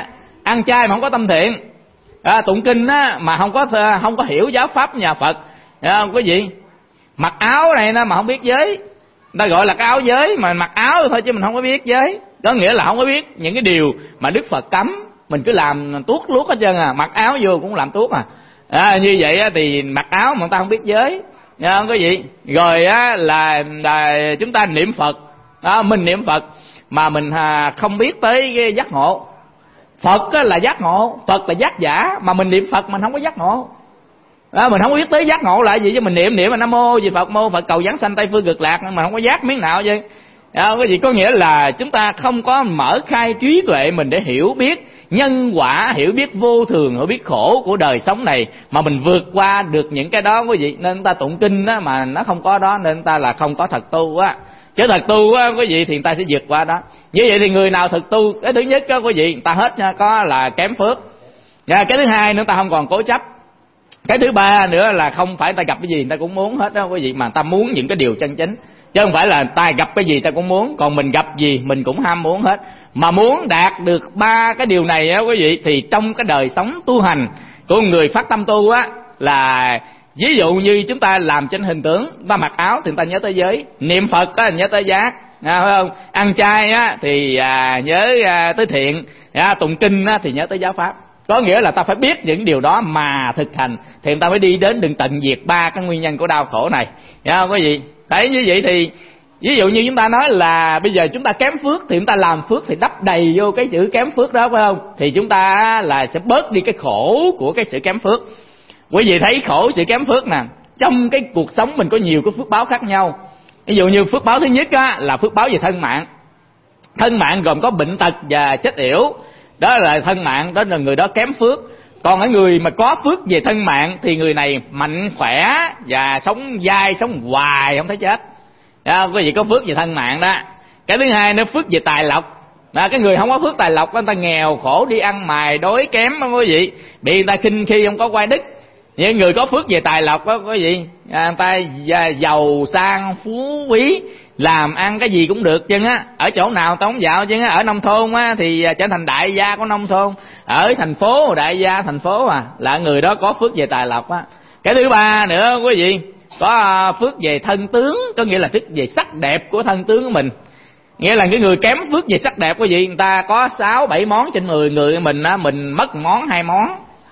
Speaker 2: ăn chay mà không có tâm thiện, tụng kinh á mà không có hiểu giáo pháp nhà Phật, quý vị. Mặc áo này nó mà không biết giới, ta gọi là cái áo giới mà mặc áo thôi chứ mình không có biết giới, có nghĩa là không có biết những cái điều mà Đức Phật cấm, mình cứ làm tuốt luốt hết trơn mặc áo vô cũng làm tuốt như vậy á, thì mặc áo mà người ta không biết giới, nghe không quý vị. Rồi á là chúng ta niệm Phật, mình niệm Phật mà mình không biết tới cái giác ngộ. Phật á là giác ngộ, Phật là giác giả, mà mình niệm Phật mình không có giác ngộ. Mình không biết tới giác ngộ là gì chứ mình niệm mà Nam Mô Di Phật, mô Phật cầu giáng sanh Tây phương cực lạc mà không có giác miếng nào chứ. Cái gì có nghĩa là chúng ta không có mở khai trí tuệ mình để hiểu biết nhân quả, hiểu biết vô thường, hiểu biết khổ của đời sống này mà mình vượt qua được những cái đó quý vị. Nên ta tụng kinh đó mà nó không có đó nên ta là không có thật tu á. Chứ thật tu á quý vị thì người ta sẽ vượt qua đó. Như vậy thì người nào thực tu, cái thứ nhất đó quý vị, người ta hết nha, có là kém phước. Cái thứ hai nữa, ta không còn cố chấp. Cái thứ ba nữa là không phải ta gặp cái gì người ta cũng muốn hết đó quý vị, mà ta muốn những cái điều chân chính, chứ không phải là ta gặp cái gì ta cũng muốn, còn mình gặp gì mình cũng ham muốn hết. Mà muốn đạt được ba cái điều này á quý vị, thì trong cái đời sống tu hành của người phát tâm tu á, là ví dụ như chúng ta làm trên hình tướng, ta mặc áo thì người ta nhớ tới giới, niệm Phật á nhớ tới giác, phải không? Ăn chay á thì nhớ tới thiện, tụng kinh á thì nhớ tới giáo pháp. Có nghĩa là ta phải biết những điều đó mà thực hành thì người ta mới đi đến đường tận diệt ba cái nguyên nhân của đau khổ này, hiểu không quý vị? Đấy, như vậy thì ví dụ như chúng ta nói là bây giờ chúng ta kém phước thì chúng ta làm phước thì đắp đầy vô cái chữ kém phước đó, phải không? Thì chúng ta là sẽ bớt đi cái khổ của cái sự kém phước. Quý vị thấy khổ sự kém phước nè, trong cái cuộc sống mình có nhiều cái phước báo khác nhau. Ví dụ như phước báo thứ nhất á, là phước báo về thân mạng. Thân mạng gồm có bệnh tật và chết yểu, đó là thân mạng, đó là người đó kém phước. Còn cái người mà có phước về thân mạng thì người này mạnh khỏe và sống dai, sống hoài không thấy chết. Quý vị có phước về thân mạng đó. Cái thứ hai nữa, phước về tài lộc. Cái người không có phước tài lộc, người ta nghèo khổ, đi ăn mài đói kém đó quý vị, bị người ta khinh khi, không có quay đức. Những người có phước về tài lộc đó quý vị, người ta giàu sang phú quý, làm ăn cái gì cũng được chứ á. Ở chỗ nào ta không dạo chứ á. Ở nông thôn á thì trở thành đại gia của nông thôn, ở thành phố đại gia thành phố là người đó có phước về tài lộc á. Cái thứ ba nữa quý vị, có phước về thân tướng, có nghĩa là phước về sắc đẹp của thân tướng của mình. Nghĩa là cái người kém phước về sắc đẹp quý vị, người ta có 6-7 món trên 10 người, mình á mình mất món 2 món.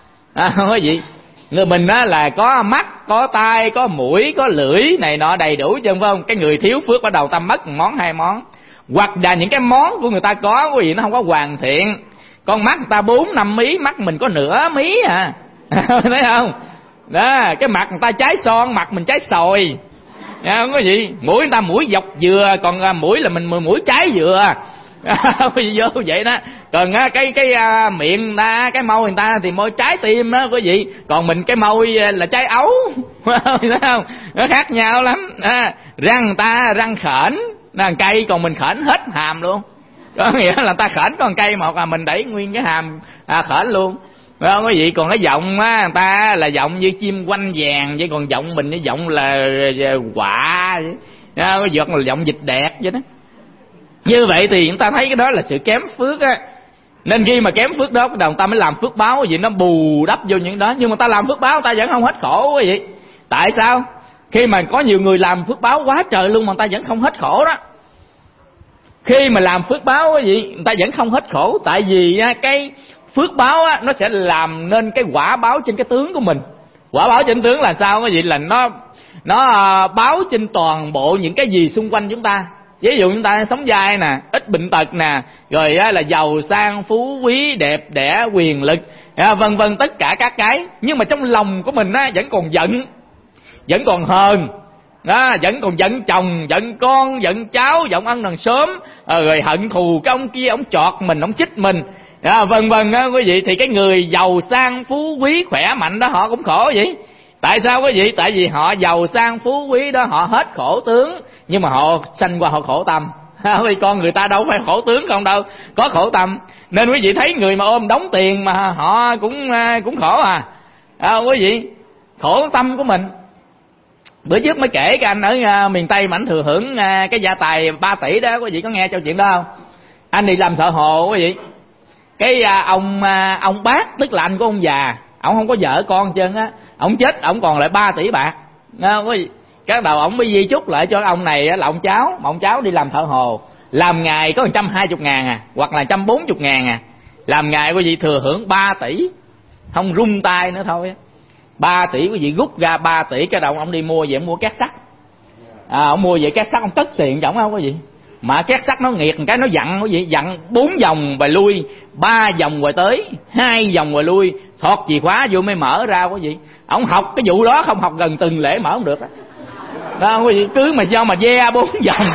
Speaker 2: Quý vị, người mình á là có mắt, có tai, có mũi, có lưỡi này nọ đầy đủ chứ, phải không? Cái người thiếu phước bắt đầu ta mất 1 món 2 món. Hoặc là những cái món của người ta có quý vị nó không có hoàn thiện. Con mắt người ta 4-5 mí, mắt mình có nửa mí thấy không? Đó, cái mặt người ta trái son, mặt mình trái sồi. Không có gì, mũi người ta mũi dọc dừa, còn mũi là mình mũi trái dừa. Vô vậy đó. Còn cái miệng người ta, cái môi người ta thì môi trái tim đó quý vị, còn mình cái môi là trái ấu. Thấy không? Nó khác nhau lắm. Răng người ta răng khểnh, cây, còn mình khểnh hết hàm luôn. Có nghĩa là ta khểnh con cây một mình đẩy nguyên cái hàm khểnh luôn. Phải không quý vị? Còn cái giọng á, người ta là giọng như chim quanh vàng vậy, còn giọng mình cái giọng là quạ vậy. Cái giọng là giọng vịt đẹt vậy đó. Như vậy thì người ta thấy cái đó là sự kém phước á. Nên khi mà kém phước đó, bắt đầu người ta mới làm phước báo gì nó bù đắp vô những đó. Nhưng mà ta làm phước báo người ta vẫn không hết khổ quý vị. Tại sao? Khi mà có nhiều người làm phước báo quá trời luôn mà người ta vẫn không hết khổ đó. Khi mà làm phước báo quý vị, người ta vẫn không hết khổ. Tại vì cái phước báo á, nó sẽ làm nên cái quả báo trên cái tướng của mình. Quả báo trên tướng là sao quý vị? Là nó báo trên toàn bộ những cái gì xung quanh chúng ta. Ví dụ chúng ta sống dai nè, ít bệnh tật nè, rồi là giàu sang phú quý, đẹp đẽ, quyền lực, vân vân, tất cả các cái. Nhưng mà trong lòng của mình vẫn còn giận, vẫn còn hờn, vẫn còn giận chồng, giận con, giận cháu, giận ăn đằng sớm, rồi hận thù cái ông kia, ông chọt mình, ông chích mình, vân vân quý vị. Thì cái người giàu sang phú quý khỏe mạnh đó họ cũng khổ vậy. Tại sao quý vị? Tại vì họ giàu sang phú quý đó, họ hết khổ tướng, nhưng mà họ sanh qua họ khổ tâm. Vì con người ta đâu phải khổ tướng không đâu, có khổ tâm. Nên quý vị thấy người mà ôm đống tiền mà họ cũng khổ quý vị, khổ tâm của mình. Bữa trước mới kể cái anh ở miền Tây mà ảnh thừa hưởng cái gia tài 3 tỷ đó, quý vị có nghe câu chuyện đó không? Anh đi làm thợ hồ quý vị. Cái ông bác tức là anh của ông già, ông không có vợ con trơn á, ông chết ông còn lại 3 tỷ bạc. Các đầu ông mới di chúc lại cho ông này là ông cháu, mà ông cháu đi làm thợ hồ, làm ngày có 120.000 à, hoặc là 140.000 à, làm ngày quý vị thừa hưởng 3 tỷ, không rung tay nữa thôi. 3 tỷ quý vị rút ra 3 tỷ, cái đầu ông đi mua về, ông mua két sắt. Ông mua về két sắt, ông cất tiền cho ông không có gì. Mà két sắt nó nghiệt một cái, nó dặn quý vị, dặn 4 vòng rồi lui, 3 vòng rồi tới, 2 vòng rồi lui, thọt chìa khóa vô mới mở ra quý vị. Ông học cái vụ đó không học gần từng lễ mở không được đó. Đó quý vị, cứ mà do mà ve 4 vòng.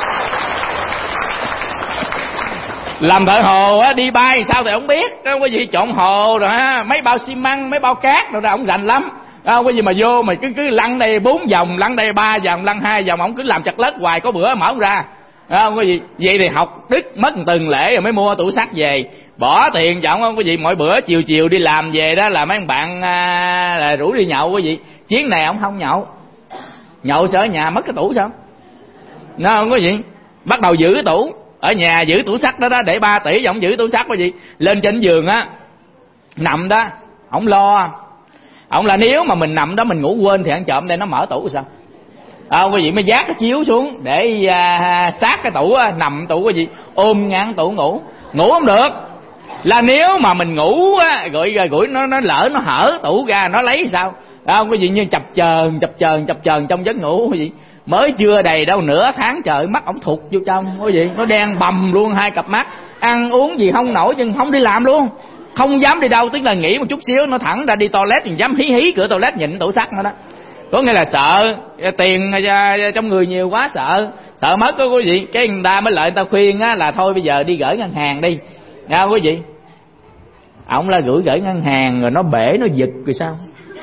Speaker 2: Làm thợ hồ á, đi bay sao thì ông biết đó quý vị, chọn hồ rồi ha, mấy bao xi măng, mấy bao cát rồi đó, ông rành lắm đó quý vị. Mà vô mà cứ lăn đây 4 vòng, lăn đây 3 vòng, lăn 2 vòng, ông cứ làm chặt lết hoài, có bữa mở không ra đó quý vị. Vậy thì học đứt mất từng lễ rồi mới mua tủ sắt về, bỏ tiền cho ông không quý vị. Mỗi bữa chiều chiều đi làm về đó là mấy ông bạn là rủ đi nhậu quý vị. Chuyến này ông không nhậu, nhậu sợ ở nhà mất cái tủ sao, nó không có gì. Bắt đầu giữ cái tủ ở nhà, giữ tủ sắt đó, để 3 tỷ cho ông giữ tủ sắt quý vị. Lên trên giường á nằm đó, ông lo, ông là nếu mà mình nằm đó mình ngủ quên thì ăn trộm đây nó mở tủ sao. Quý vị mới vác cái chiếu xuống để sát cái tủ á, nằm tủ quý vị, ôm ngang tủ ngủ không được. Là nếu mà mình ngủ á, gửi nó lỡ nó hở tủ ra, nó lấy sao quý vị. Như chập chờn trong giấc ngủ quý vị. Mới chưa đầy đâu nửa tháng trời, mắt ổng thụt vô trong quý vị, nó đen bầm luôn 2 cặp mắt, ăn uống gì không nổi, nhưng không đi làm luôn, không dám đi đâu. Tức là nghỉ một chút xíu nó thẳng ra đi toilet, thì dám hí cửa toilet nhịn tủ sắt nữa đó. Có nghĩa là sợ tiền trong người nhiều quá, sợ mất đó quý vị. Cái người ta mới lại người ta khuyên á, là thôi bây giờ đi gửi ngân hàng đi quý vị. Ổng là gửi ngân hàng rồi nó bể nó giật rồi sao,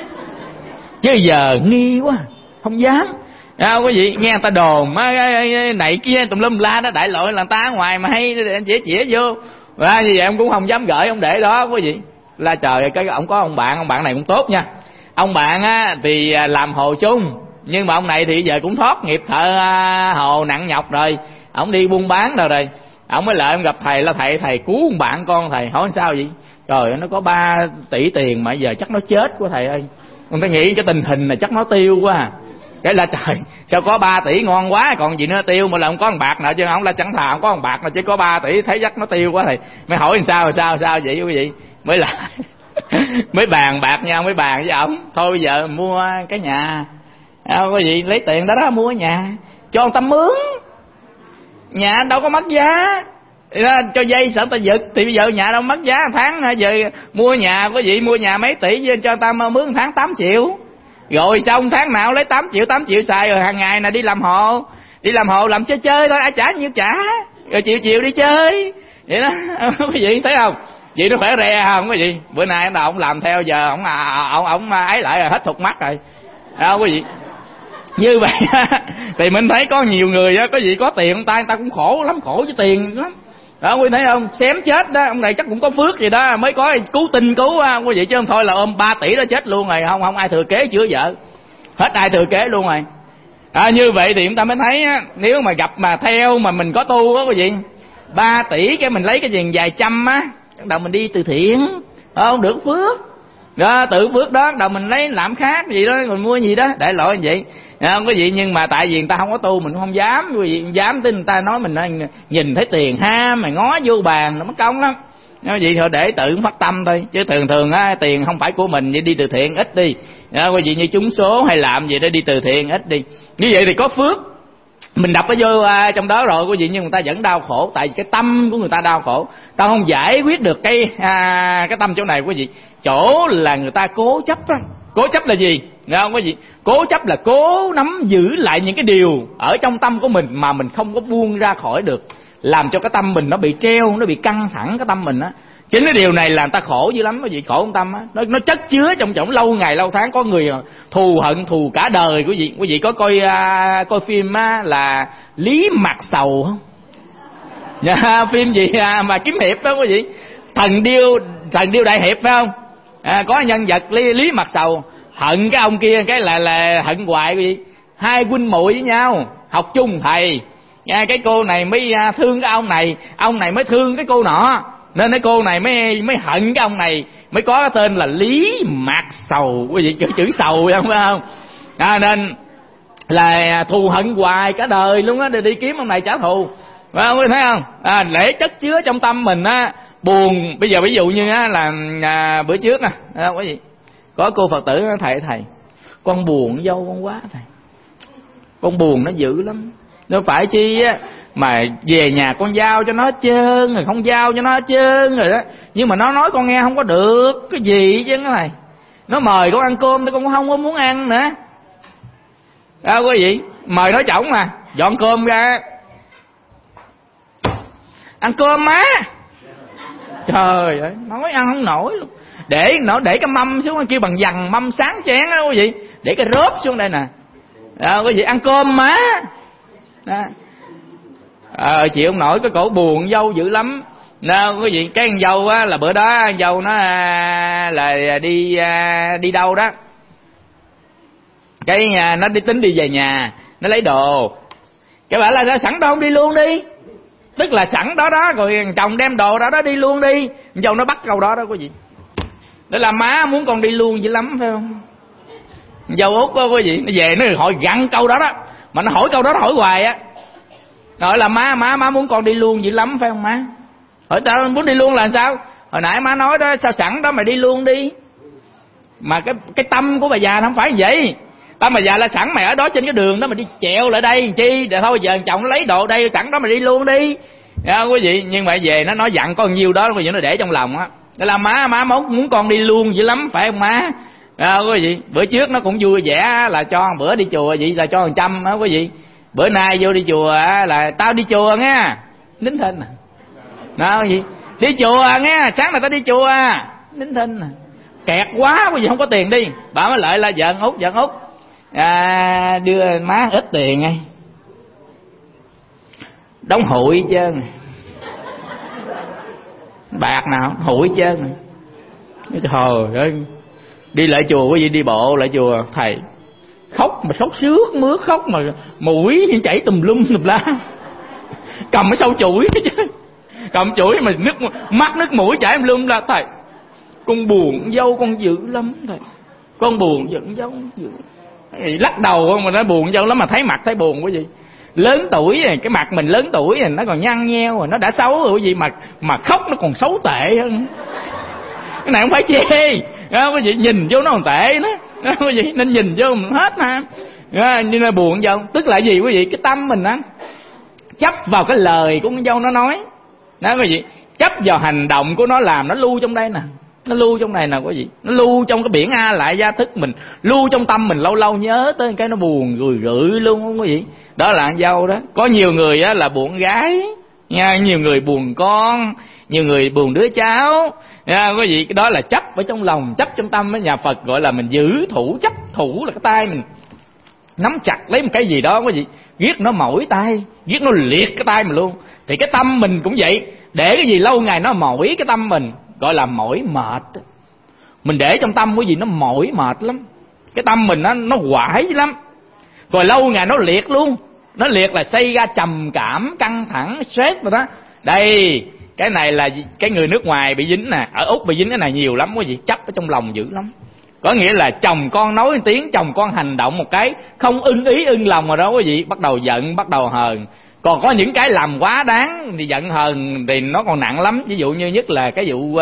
Speaker 2: chứ giờ nghi quá không dám quý vị. Nghe người ta đồn này kia tùm lum la đó, đại loại là người ta ở ngoài mà hay chĩa vô như vậy, ông cũng không dám gửi, ông để đó quý vị. Là trời, cái ông có ông bạn này cũng tốt nha. Ông bạn á thì làm hồ chung, nhưng mà ông này thì giờ cũng thoát nghiệp thợ hồ nặng nhọc rồi, ông đi buôn bán rồi. Ông mới lại ông gặp thầy, là thầy cứu một bạn con thầy. Hỏi sao vậy? Trời, nó có 3 tỷ tiền mà giờ chắc nó chết quá thầy ơi. Người ta nghĩ cái tình hình này chắc nó tiêu quá à. Cái là trời, sao có 3 tỷ ngon quá, còn gì nữa tiêu. Mà là ông có một bạc nào chứ ông là chẳng thà ông có một bạc nào, chứ có 3 tỷ thấy chắc nó tiêu quá thầy. Mới hỏi sao vậy quý vị. Mới lại mới bàn bạc nhau, mới bàn với ổng, thôi bây giờ mua cái nhà quý vị, lấy tiền đó mua nhà cho người ta mướn, nhà đâu có mất giá, cho dây sợ người ta giật. Thì bây giờ nhà đâu mất giá, tháng giờ mua nhà quý vị, mua nhà mấy tỷ cho người ta mướn tháng 8 triệu, rồi xong tháng nào lấy 8 triệu xài, rồi hàng ngày là đi làm hồ làm chơi thôi, ai trả nhiêu trả, rồi chiều đi chơi vậy đó quý vị thấy không. Vậy nó khỏe re không quý vị. Bữa nay ông làm theo, giờ ông ấy lại rồi, hết thuộc mắt rồi quý vị. Như vậy thì mình thấy có nhiều người á, có gì có tiền người ta cũng khổ lắm, khổ với tiền lắm đó quý vị thấy không. Xém chết đó, ông này chắc cũng có phước gì đó mới có cứu quý vị, chứ không thôi là ôm 3 tỷ đó chết luôn rồi, không ai thừa kế chữa vợ, hết ai thừa kế luôn rồi. Như vậy thì chúng ta mới thấy á, nếu mà gặp mà theo mà mình có tu á quý vị, 3 tỷ cái mình lấy cái gì vài trăm á, đầu mình đi từ thiện không được phước đó, tự phước đó đầu mình lấy làm khác gì đó, mình mua gì đó đại loại như vậy quý vị. Nhưng mà tại vì người ta không có tu, mình không dám quý vị, dám tin người ta nói mình nhìn thấy tiền ham mày ngó vô bàn nó mất công lắm. Nói vậy thôi để tự phát tâm thôi, chứ thường á tiền không phải của mình, vậy đi từ thiện ít đi quý vị, như trúng số hay làm gì đó đi từ thiện ít đi. Như vậy thì có phước, mình đập nó vô trong đó rồi quý vị, nhưng người ta vẫn đau khổ, tại vì cái tâm của người ta đau khổ. Ta không giải quyết được cái tâm chỗ này quý vị. Chỗ là người ta cố chấp đó. Cố chấp là gì? Nghe không quý vị? Cố chấp là cố nắm giữ lại những cái điều ở trong tâm của mình mà mình không có buông ra khỏi được, làm cho cái tâm mình nó bị treo, nó bị căng thẳng cái tâm mình á. Chính cái điều này là người ta khổ dữ lắm quý vị, khổ trong tâm á, nó chất chứa trong chổng lâu ngày lâu tháng. Có người thù hận thù cả đời quý vị có coi phim á là Lý Mạc Sầu không? Phim gì mà kiếm hiệp đó quý vị, thần điêu đại hiệp phải không? Có nhân vật Lý Mạc Sầu hận cái ông kia, cái là hận hoài quý vị. Hai huynh muội với nhau học chung thầy, cái cô này mới thương cái ông này mới thương cái cô nọ. Nên cái cô này mới hận cái ông này, mới có cái tên là Lý Mạc Sầu. Quý vị chữ sầu phải không? Nên là thù hận hoài cả đời luôn á, để đi kiếm ông này trả thù. Phải không? Thấy không? Để chất chứa trong tâm mình á, buồn. Bây giờ ví dụ như á là bữa trước quý vị, có cô Phật tử nói: thầy con buồn dâu con quá thầy, con buồn nó dữ lắm. Nếu phải chi á mà về nhà con giao cho nó hết trơn rồi, không giao cho nó hết trơn rồi đó, nhưng mà nó nói con nghe không có được cái gì chứ này. Nó mời con ăn cơm thì con cũng không có muốn ăn nữa. Quý vị, mời nó chổng mà dọn cơm ra ăn cơm má. Trời ơi, nói ăn không nổi luôn. Để cái mâm xuống, kêu bằng dằn mâm sáng chén đó quý vị, để cái rớp xuống đây nè. Quý vị ăn cơm má đó. Chịu không nổi, cái cổ buồn dâu dữ lắm. Quý vị, cái con dâu á là bữa đó con dâu nó là đi đâu đó, cái nó tính đi về nhà, nó lấy đồ, cái bảo là sẵn đó không đi luôn đi, tức là sẵn đó rồi chồng đem đồ đó đi luôn đi. Con dâu nó bắt câu đó quý vị, để làm má muốn con đi luôn dữ lắm phải không? Con dâu Út đó quý vị, nó về nó hỏi gặn câu đó mà nó hỏi câu đó nó hỏi hoài á. Rồi là má muốn con đi luôn dữ lắm phải không má? Hỏi tao muốn đi luôn là sao? Hồi nãy má nói đó, sao sẵn đó mày đi luôn đi. Mà cái tâm của bà già nó không phải vậy. Tâm bà già là sẵn mày ở đó trên cái đường đó, mày đi chẹo lại đây chi để thôi, giờ chồng nó lấy đồ đây, sẵn đó mày đi luôn đi. Quý vị, nhưng mà về nó nói dặn con nhiêu đó, bây giờ nó để trong lòng á. Đó là má muốn con đi luôn dữ lắm phải không má? Quý vị, bữa trước nó cũng vui vẻ là cho một bữa đi chùa vậy là cho 100 á quý vị. Bữa nay vô đi chùa là tao đi chùa nghe, nín thinh nè. Nào gì? Đi chùa nghe, sáng là tao đi chùa nín thinh nè. Kẹt quá quý vị, không có tiền đi. Bà mới lại là giận Út. Đưa má ít tiền ngay, đóng hụi trơn, bạc nào hụi trơn. Trời ơi, đi lại chùa quý vị, đi bộ lại chùa thầy khóc mà sốt sướt mướt, khóc mà mũi chảy tùm lum la, cầm cái sâu chuỗi chứ, cầm chuỗi mà mắt nước mũi chảy tùm lum la. Thầy con buồn dâu con dữ lắm thầy, con buồn giận dâu dữ. Lắc đầu không mà nó buồn dâu lắm, mà thấy mặt thấy buồn quý vị. Lớn tuổi rồi, cái mặt mình lớn tuổi rồi nó còn nhăn nheo rồi, nó đã xấu rồi quý vị, mà khóc nó còn xấu tệ hơn. Cái này không phải chê quý vị, nhìn vô nó còn tệ nữa quý vị, nên nhìn vô mình hết ha. Nhưng mà buồn dâu tức là gì quý vị? Cái tâm mình á chấp vào cái lời của con dâu nó nói đó quý vị, chấp vào hành động của nó làm, nó lưu trong đây nè, nó lưu trong này nè quý vị, nó lưu trong cái biển A lại gia thức mình, lưu trong tâm mình, lâu lâu nhớ tới cái nó buồn gửi luôn không quý vị. Đó là con dâu đó. Có nhiều người á là buồn gái nha, nhiều người buồn con, nhiều người buồn đứa cháu nha quý vị. Cái đó là chấp ở trong lòng, chấp trong tâm. Nhà Phật gọi là mình giữ thủ. Chấp thủ là cái tay mình nắm chặt lấy một cái gì đó quý vị, ghét nó mỏi tay, ghét nó liệt cái tay mình luôn. Thì cái tâm mình cũng vậy, để cái gì lâu ngày nó mỏi cái tâm mình, gọi là mỏi mệt. Mình để trong tâm quý vị nó mỏi mệt lắm, cái tâm mình nó quải lắm. Rồi lâu ngày nó liệt luôn, nó liệt là xây ra trầm cảm, căng thẳng, stress rồi đó. Đây, cái này là cái người nước ngoài bị dính nè, ở Úc bị dính cái này nhiều lắm quý vị, chấp ở trong lòng dữ lắm. Có nghĩa là chồng con nói một tiếng, chồng con hành động một cái không ưng ý ưng lòng rồi đó quý vị, bắt đầu giận, bắt đầu hờn. Còn có những cái làm quá đáng thì giận hờn thì nó còn nặng lắm. Ví dụ như nhất là cái vụ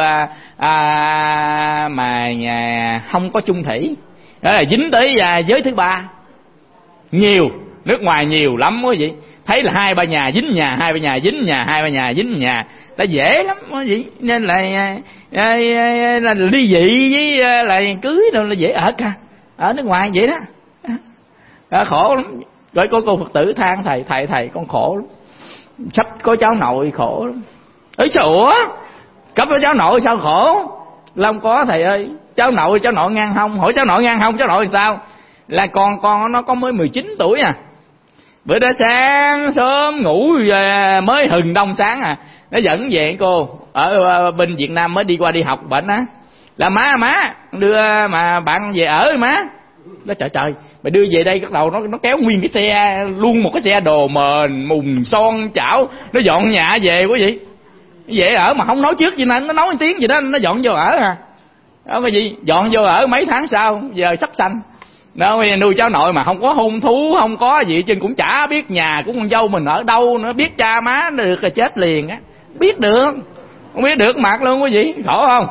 Speaker 2: mà không có chung thủy, đó là dính tới giới thứ ba. Nhiều, nước ngoài nhiều lắm quý vị. Thấy là 2-3 nhà dính nhà, 2-3 nhà dính nhà, 2-3 nhà dính nhà, ta dễ lắm quý vị. Nên là ly dị với là cưới đâu là dễ ở cả. Ở nước ngoài vậy đó. Khổ lắm. Rồi có cô Phật tử than thầy con khổ lắm, sắp có cháu nội khổ lắm. Ủa cấp với cháu nội sao khổ? Long có thầy ơi, cháu nội ngang hông. Hỏi cháu nội ngang hông, cháu nội sao? Là con nó có mới 19 tuổi à. Bữa đó sáng sớm ngủ mới hừng đông sáng nó dẫn về cô ở bên Việt Nam mới đi qua đi học bệnh á, là má đưa mà bạn về ở má. Nó trời mày đưa về đây, bắt đầu nó kéo nguyên cái xe luôn, một cái xe đồ mền mùng son chảo, nó dọn nhà về quý vị. Dễ ở mà không nói trước gì nên nó nói một tiếng gì đó nó dọn vô ở à. Đó cái gì dọn vô ở mấy tháng sau giờ sắp sanh. Đó, nuôi cháu nội mà không có hôn thú, không có gì trên cũng chả biết nhà của con dâu mình ở đâu nữa, biết cha má nó được rồi chết liền á. Biết được, không biết được mặt luôn quý vị, khổ không?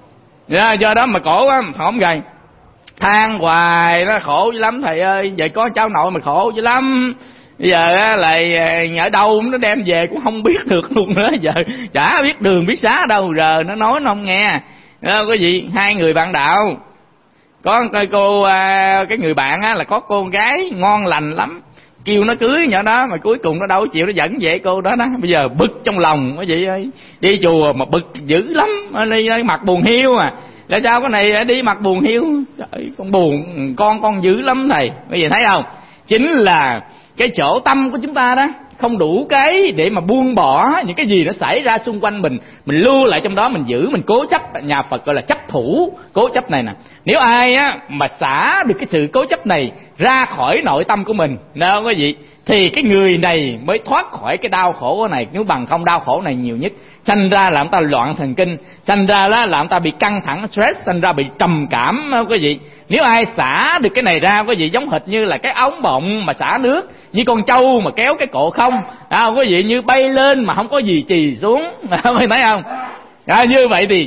Speaker 2: Do đó mà khổ á, không gầy. Than hoài nó khổ dữ lắm thầy ơi, vậy có cháu nội mà khổ dữ lắm. Bây giờ á lại ở đâu nó đem về cũng không biết được luôn nữa, giờ chả biết đường biết xá đâu, giờ nó nói nó không nghe. Đó, quý vị, hai người bạn đạo, có cái người bạn á là có cô gái ngon lành lắm, kêu nó cưới nhỏ đó mà cuối cùng nó đâu chịu, nó dẫn về cô đó đó. Bây giờ bực trong lòng quý vị ơi, đi chùa mà bực dữ lắm, đi mặt buồn hiu à. Tại sao cái này đi mặt buồn hiu? Trời, con buồn con dữ lắm thầy. Quý vị thấy không? Chính là cái chỗ tâm của chúng ta đó không đủ cái để mà buông bỏ những cái gì nó xảy ra xung quanh mình lưu lại trong đó, mình giữ, mình cố chấp. Nhà Phật gọi là chấp thủ, cố chấp này nè. Nếu ai á mà xả được cái sự cố chấp này ra khỏi nội tâm của mình, đâu quý vị, thì cái người này mới thoát khỏi cái đau khổ này. Nếu bằng không đau khổ này nhiều nhất, sanh ra làm ta loạn thần kinh, sanh ra đó làm ta bị căng thẳng stress, sanh ra bị trầm cảm quý vị. Nếu ai xả được cái này ra quý vị, giống hệt như là cái ống bọng mà xả nước, như con trâu mà kéo cái cộ không, quý vị, như bay lên mà không có gì trì xuống, quý thấy không? Như vậy thì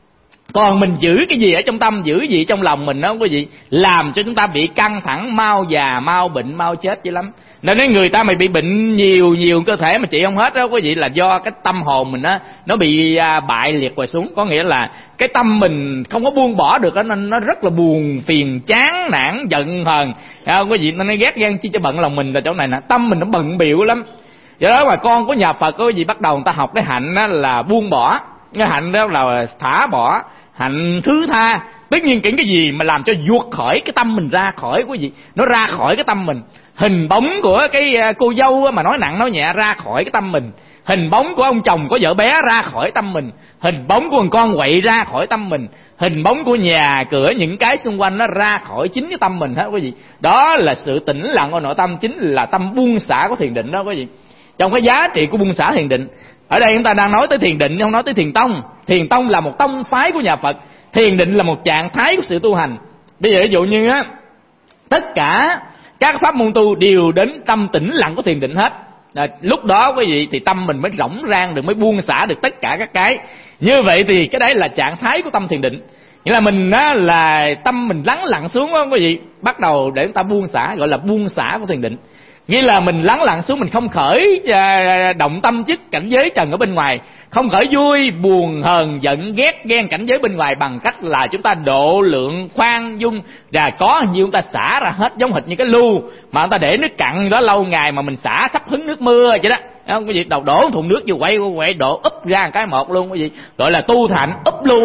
Speaker 2: còn mình giữ cái gì ở trong tâm, giữ gì trong lòng mình đó quý vị, làm cho chúng ta bị căng thẳng, mau già, mau bệnh, mau chết dữ lắm. Nên nếu người ta mà bị bệnh nhiều cơ thể mà trị không hết đó quý vị, là do cái tâm hồn mình á nó bị bại liệt và xuống. Có nghĩa là cái tâm mình không có buông bỏ được đó, nên nó rất là buồn phiền, chán nản, giận hờn. Quý vị, nó ghét ghen chi cho bận lòng mình là chỗ này nè, tâm mình nó bận bịu lắm. Do đó mà con của nhà Phật quý vị bắt đầu người ta học cái hạnh đó là buông bỏ. Cái hạnh đó là thả bỏ, hạnh thứ tha. Tất nhiên cái gì mà làm cho vụt khỏi cái tâm mình ra khỏi quý vị, nó ra khỏi cái tâm mình. Hình bóng của cái cô dâu mà nói nặng nói nhẹ ra khỏi cái tâm mình, hình bóng của ông chồng có vợ bé ra khỏi tâm mình, hình bóng của con quậy ra khỏi tâm mình, hình bóng của nhà cửa những cái xung quanh nó ra khỏi chính cái tâm mình hết quý vị. Đó là sự tĩnh lặng của nội tâm, chính là tâm buông xả của thiền định đó quý vị. Trong cái giá trị của buông xả thiền định, ở đây chúng ta đang nói tới thiền định, không nói tới thiền tông. Thiền tông là một tông phái của nhà Phật, thiền định là một trạng thái của sự tu hành. Bây giờ ví dụ như á, tất cả các pháp môn tu đều đến tâm tĩnh lặng của thiền định hết. Lúc đó quý vị thì tâm mình mới rỗng rang được, mới buông xả được tất cả các cái. Như vậy thì cái đấy là trạng thái của tâm thiền định. Nghĩa là mình á, là tâm mình lắng lặng xuống đó quý vị, bắt đầu để chúng ta buông xả, gọi là buông xả của thiền định. Nghĩa là mình lắng lặng xuống, mình không khởi động tâm chức cảnh giới trần ở bên ngoài, không khởi vui, buồn, hờn, giận, ghét, ghen cảnh giới bên ngoài, bằng cách là chúng ta độ lượng, khoan dung, và có nhiều chúng ta xả ra hết, giống hệt như cái lu mà người ta để nước cặn đó lâu ngày mà mình xả sắp hứng nước mưa vậy đó. Không, quý vị đổ thùng nước vô quậy đổ úp ra cái một luôn quý vị, gọi là tu thành úp lu.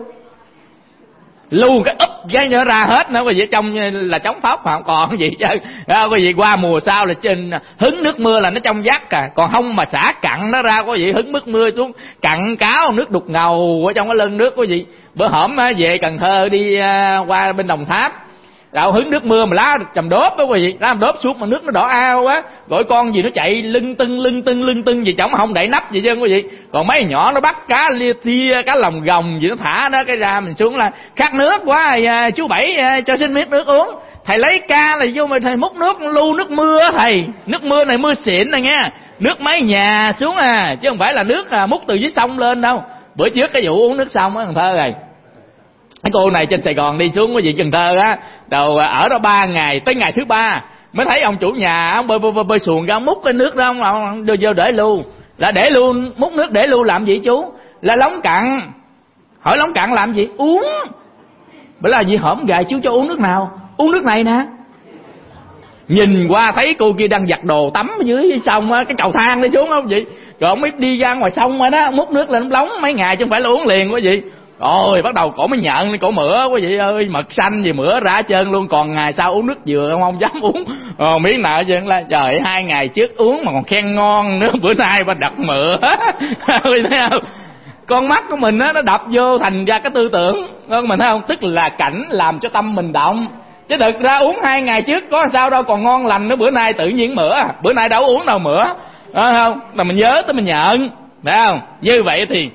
Speaker 2: Lưu cái úp cái nó ra hết nữa quý vị, trong là chống pháp mà không còn cái gì chứ. Quý vị qua mùa sau là trên hứng nước mưa là nó trong vắt à, còn không mà xả cặn nó ra quý vị, hứng nước mưa xuống cặn cáo nước đục ngầu ở trong cái lân nước quý vị. Bữa hổm về Cần Thơ đi qua bên Đồng Tháp, đạo hứng nước mưa mà lá trầm đốp đó quý vị, lá trầm đốp xuống mà nước nó đỏ ao quá, gọi con gì nó chạy lưng tưng gì chổng không đậy nắp gì chứ quý vị. Còn mấy nhỏ nó bắt cá lia tia, cá lồng gồng gì nó thả đó, cái ra mình xuống là khát nước quá, chú Bảy cho xin miếng nước uống. Thầy lấy ca là vô mà thầy múc nước lu nước mưa thầy, nước mưa này mưa xịn này nghe, nước mấy nhà xuống chứ không phải là nước múc từ dưới sông lên đâu. Bữa trước cái vụ uống nước sông ở Cần Thơ rồi, cái cô này trên Sài Gòn đi xuống quý vị Cần Thơ á, đầu ở đó 3 ngày, tới ngày thứ 3 mới thấy ông chủ nhà ông bơi xuồng ra, ông múc cái nước đó, ông đưa vô để lưu, là để lưu, múc nước để lưu làm gì chú? Là lóng cặn. Hỏi lóng cặn làm gì? Uống. Bởi là gì hổm gài chú cho uống nước nào? Uống nước này nè. Nhìn qua thấy cô kia đang giặt đồ tắm ở dưới sông cái cầu thang đi xuống không vậy? Rồi ông mới đi ra ngoài sông rồi đó, múc nước lên ông lóng mấy ngày chứ không phải là uống liền quý vị. Rồi bắt đầu cổ mới nhận, cổ mửa quý vị ơi, mật xanh gì mửa ra trơn luôn. Còn ngày sau uống nước dừa không dám uống, miếng nào chứ là trời, 2 ngày trước uống mà còn khen ngon nữa, bữa nay bà đặt mửa. Thấy không? Con mắt của mình á, nó đập vô thành ra cái tư tưởng mình, thấy không? Tức là cảnh làm cho tâm mình động, chứ thực ra uống 2 ngày trước có sao đâu, còn ngon lành nữa, bữa nay tự nhiên mửa, bữa nay đâu uống đâu mửa, không? Là mình nhớ tới mình nhận. phải không? Như vậy thì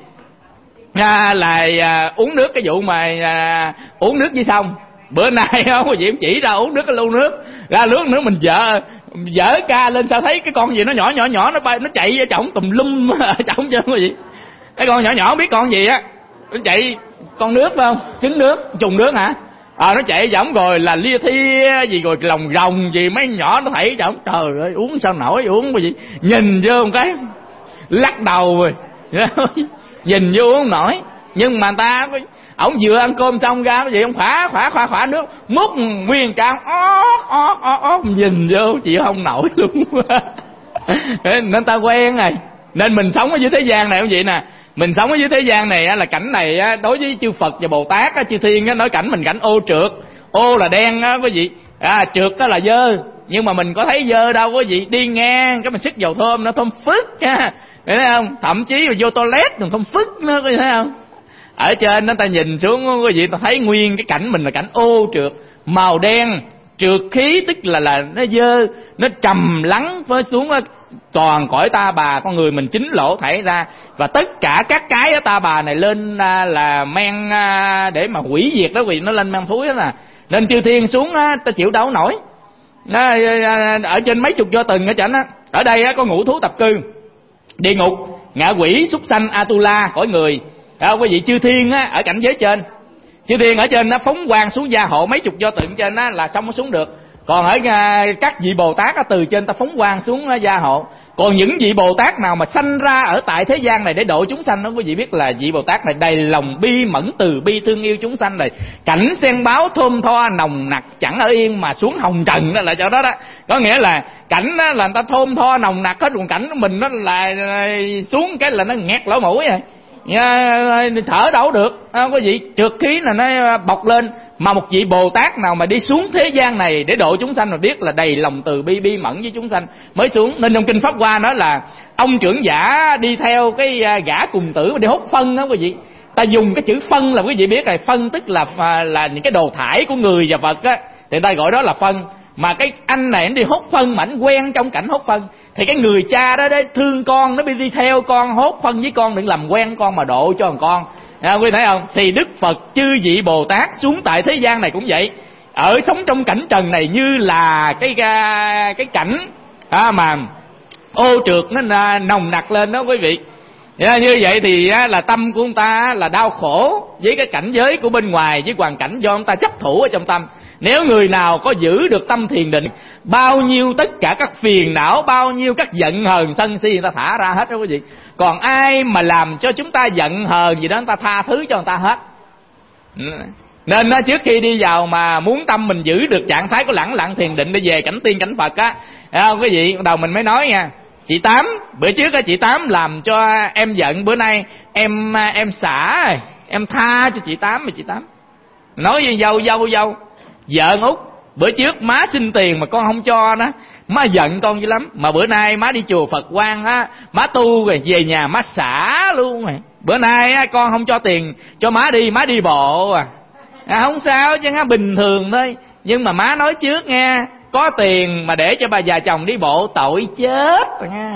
Speaker 2: uống nước, cái vụ mà uống nước dưới sông bữa nay không có gì chỉ ra uống nước cái lu nước ra nước mình dở ca lên, sao thấy cái con gì nó nhỏ nó bay nó chạy ở trỏng tùm lum ở trỏng chứ cái gì, cái con nhỏ không biết con gì á, nó chạy con nước phải không, trứng nước trùng nước hả, nó chạy trỏng rồi là lia thia gì rồi lòng rồng gì mấy nhỏ nó thảy trỏng, trời ơi uống sao nổi, uống cái gì nhìn vô một cái lắc đầu rồi nhìn vô uống nổi. Nhưng mà ta ổng vừa ăn cơm xong ra cái gì ông khỏa nước múc nguyên can ót nhìn vô chịu không nổi luôn nên ta quen rồi. Nên mình sống ở dưới thế gian này cũng vậy nè, mình sống ở dưới thế gian này là cảnh này đối với chư Phật và Bồ Tát chư Thiên nói cảnh mình cảnh ô trượt, ô là đen á quý vị, trượt đó là dơ, nhưng mà mình có thấy dơ đâu quý vị, đi ngang cái mình xức dầu thơm nó thơm phức ha, thấy không, thậm chí là vô toilet còn thơm phức nữa, thấy không. Ở trên đó ta nhìn xuống quý vị, ta thấy nguyên cái cảnh mình là cảnh ô trượt, màu đen, trượt khí, tức là nó dơ, nó trầm lắng với xuống toàn cõi ta bà, con người mình chính lỗ thảy ra, và tất cả các cái ở ta bà này lên là men để mà hủy diệt đó quý vị, nó lên men thúi đó nè, nên chư thiên xuống ta chịu đâu nổi. Ở trên mấy chục do từng ở trển á, ở đây có ngũ thú tập cư, địa ngục, ngạ quỷ, súc sanh, Atula, cõi người. Quý vị chư thiên ở cảnh giới trên, chư thiên ở trên nó phóng quang xuống gia hộ mấy chục do tượng trên là xong nó xuống được. Còn ở các vị Bồ Tát từ trên ta phóng quang xuống gia hộ. Còn những vị Bồ Tát nào mà sanh ra ở tại thế gian này để độ chúng sanh đó, quý vị biết là vị Bồ Tát này đầy lòng bi mẫn từ bi thương yêu chúng sanh này, cảnh sen báo thơm tho nồng nặc chẳng ở yên mà xuống hồng trần đó là chỗ đó đó. Có nghĩa là cảnh đó là người ta thơm tho nồng nặc hết, còn cảnh của mình nó là xuống cái là nó nghẹt lỗ mũi rồi, thở đâu được, có gì trượt khí là nó bọc lên. Mà một vị Bồ Tát nào mà đi xuống thế gian này để độ chúng sanh mà biết là đầy lòng từ bi bi mẫn với chúng sanh mới xuống. Nên trong kinh Pháp Hoa nói là ông trưởng giả đi theo cái gã cùng tử đi hút phân đó quý vị. Ta dùng cái chữ phân là quý vị biết rồi, phân tức là những cái đồ thải của người và vật á, thì ta gọi đó là phân. Mà cái anh này anh đi hốt phân mà anh quen trong cảnh hốt phân, thì cái người cha đó đấy thương con, nó đi theo con hốt phân với con, đừng làm quen con mà độ cho con. Quý thấy không? Thì Đức Phật chư vị Bồ Tát xuống tại thế gian này cũng vậy, ở sống trong cảnh trần này như là cái cảnh mà ô trượt nó nồng nặc lên đó quý vị. Như vậy thì là tâm của ông ta là đau khổ với cái cảnh giới của bên ngoài, với hoàn cảnh do ông ta chấp thủ ở trong tâm. Nếu người nào có giữ được tâm thiền định, bao nhiêu tất cả các phiền não, bao nhiêu các giận hờn sân si người ta thả ra hết đó quý vị. Còn ai mà làm cho chúng ta giận hờn gì đó, người ta tha thứ cho người ta hết. Nên trước khi đi vào mà muốn tâm mình giữ được trạng thái của lẳng lặng thiền định để về cảnh tiên cảnh Phật quý vị, đầu mình mới nói nha. Chị Tám, bữa trước chị Tám làm cho em giận, bữa nay em xả rồi, em tha cho chị Tám. Mà chị Tám nói với dâu vợ Út, bữa trước má xin tiền mà con không cho đó, má giận con dữ lắm. Mà bữa nay má đi chùa Phật Quang má tu rồi về nhà má xả luôn rồi. Bữa nay con không cho tiền cho má đi bộ không sao chứ, bình thường thôi. Nhưng mà má nói trước nghe, có tiền mà để cho bà già chồng đi bộ tội chết rồi nha.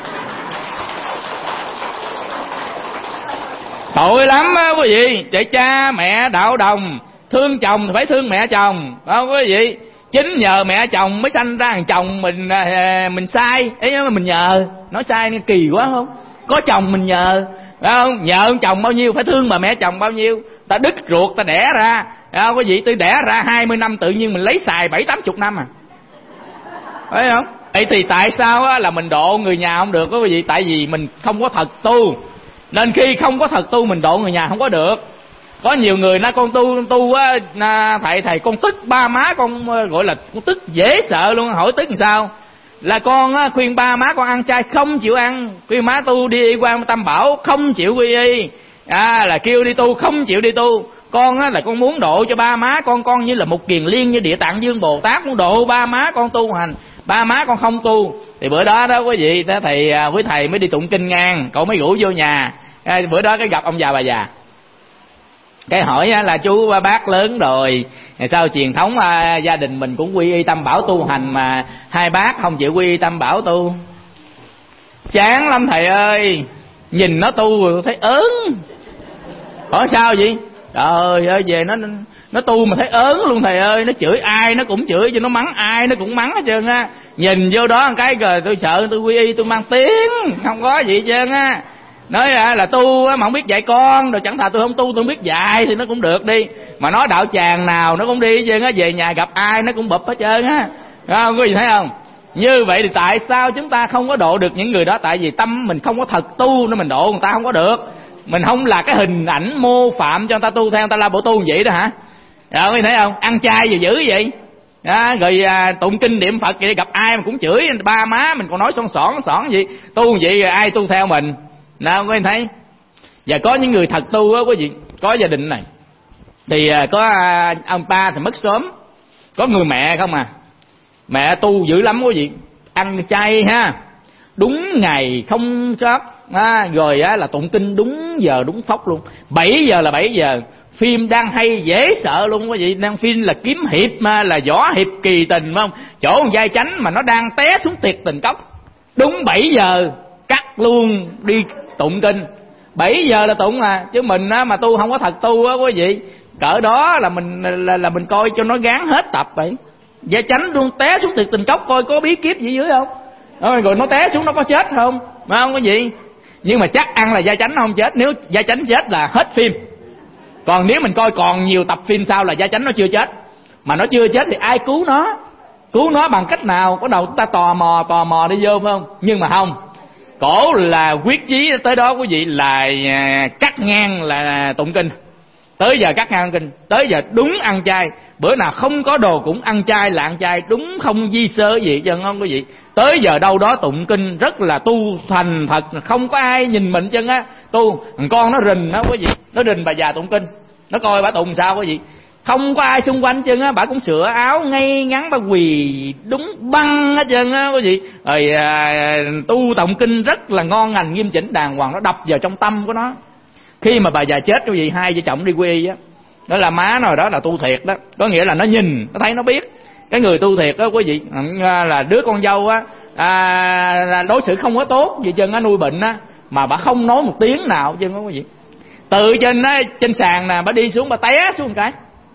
Speaker 2: Tội lắm á quý vị. Để cha mẹ đạo đồng, thương chồng thì phải thương mẹ chồng, không quý vị. Chính nhờ mẹ chồng mới sanh ra thằng chồng mình sai ấy, mà mình nhờ. Nói sai nghe kỳ quá không? Có chồng mình nhờ, không? Nhờ ông chồng bao nhiêu phải thương bà mẹ chồng bao nhiêu. Ta đứt ruột ta đẻ ra, quý vị, tôi đẻ ra 20 năm tự nhiên mình lấy xài 70-80 năm phải không? Vậy thì tại sao là mình độ người nhà không được quý vị? Tại vì mình không có thật tu. Nên khi không có thật tu mình độ người nhà không có được. Có nhiều người con tu thầy con tức ba má con, gọi là con tức dễ sợ luôn. Hỏi tức làm sao? Là con khuyên ba má con ăn chay không chịu ăn, khuyên má tu đi Quan Tam Bảo không chịu quy y, là kêu đi tu không chịu đi tu. Con là con muốn độ cho ba má con như là một kiền liên như Địa Tạng Dương Bồ Tát, muốn độ ba má con tu hành. Ba má con không tu thì bữa đó quý vị, thầy với thầy mới đi tụng kinh ngang, cậu mới rủ vô nhà. Bữa đó cái gặp ông già bà già, cái hỏi là chú bác lớn rồi, sao truyền thống gia đình mình cũng quy y Tam Bảo tu hành mà hai bác không chịu quy y Tam Bảo tu? Chán lắm thầy ơi, Nhìn nó tu rồi tôi thấy ớn. Hỏi sao vậy? Trời ơi, về nó tu mà thấy ớn luôn thầy ơi. Nó chửi ai nó cũng chửi, chứ nó mắng ai nó cũng mắng hết trơn á. Nhìn vô đó một cái rồi tôi sợ tôi quy y tôi mang tiếng, không có gì hết trơn á. Nói là tu mà không biết dạy con, rồi chẳng thà tôi không tu, tôi không biết dạy thì nó cũng được đi. Mà nói đạo tràng nào nó cũng đi hết trơn á, về nhà gặp ai nó cũng bụp hết trơn á. Không có gì thấy không? Như vậy thì tại sao chúng ta không có độ được những người đó? Tại vì tâm mình không có thật tu nên mình độ người ta không có được. Mình không là cái hình ảnh mô phạm cho người ta tu theo, người ta la bộ tu vậy đó hả? Rồi thấy không? Ăn chay gì dữ vậy? Rồi tụng kinh niệm Phật vậy, gặp ai mà cũng chửi ba má mình, còn nói xon gì tu vậy rồi ai tu theo mình? Nào quý vị thấy. Và có những người thật tu á quý vị, có gia đình này thì có ông ba thì mất sớm, có người mẹ không à, mẹ tu dữ lắm quý vị, ăn chay ha, đúng ngày không sót, rồi là tụng kinh đúng giờ đúng phóc luôn, 7 giờ là 7 giờ. Phim đang hay dễ sợ luôn quý vị, đang phim là kiếm hiệp mà là võ hiệp kỳ tình phải không? Chỗ con vai chánh mà nó đang té xuống tiệt tình cốc, đúng 7 giờ cắt luôn đi tụng kinh. 7 giờ là tụng chứ mình mà tu không có thật tu á quý vị, cỡ đó là mình coi cho nó gán hết tập vậy. Vai chánh luôn té xuống tiệt tình cốc, coi có bí kíp gì dưới không, rồi nó té xuống nó có chết không, phải không quý vị? Nhưng mà chắc ăn là vai chánh nó không chết, nếu vai chánh chết là hết phim. Còn nếu mình coi còn nhiều tập phim sau là vai chánh nó chưa chết. Mà nó chưa chết thì ai cứu nó? Cứu nó bằng cách nào? Có đầu ta tò mò đi vô phải không? Nhưng mà không, cổ là quyết chí tới đó quý vị là cắt ngang là tụng kinh. Tới giờ cắt ngang kinh, tới giờ đúng ăn chay. Bữa nào không có đồ cũng ăn chay là ăn chay, đúng không di sơ gì chứ không quý vị. Tới giờ đâu đó tụng kinh rất là tu thành thật, không có ai nhìn mình chân á. Tu con nó rình đó quý vị, nó rình bà già tụng kinh, nó coi bà tụng sao quý vị, không có ai xung quanh chân á, bà cũng sửa áo ngay ngắn, bà quỳ đúng băng hết trơn á quý vị. Rồi tu tụng kinh rất là ngon lành nghiêm chỉnh đàng hoàng, nó đập vào trong tâm của nó. Khi mà bà già chết quý vị, hai vợ chồng đi quy y á, đó là má nó đó là tu thiệt đó, có nghĩa là nó nhìn nó thấy nó biết. Cái người tu thiệt đó quý vị là đứa con dâu á là đối xử không có tốt gì chân á, nuôi bệnh á mà bà không nói một tiếng nào chân đó quý vị. Từ trên sàn nè bà đi xuống, bà té xuống một cái,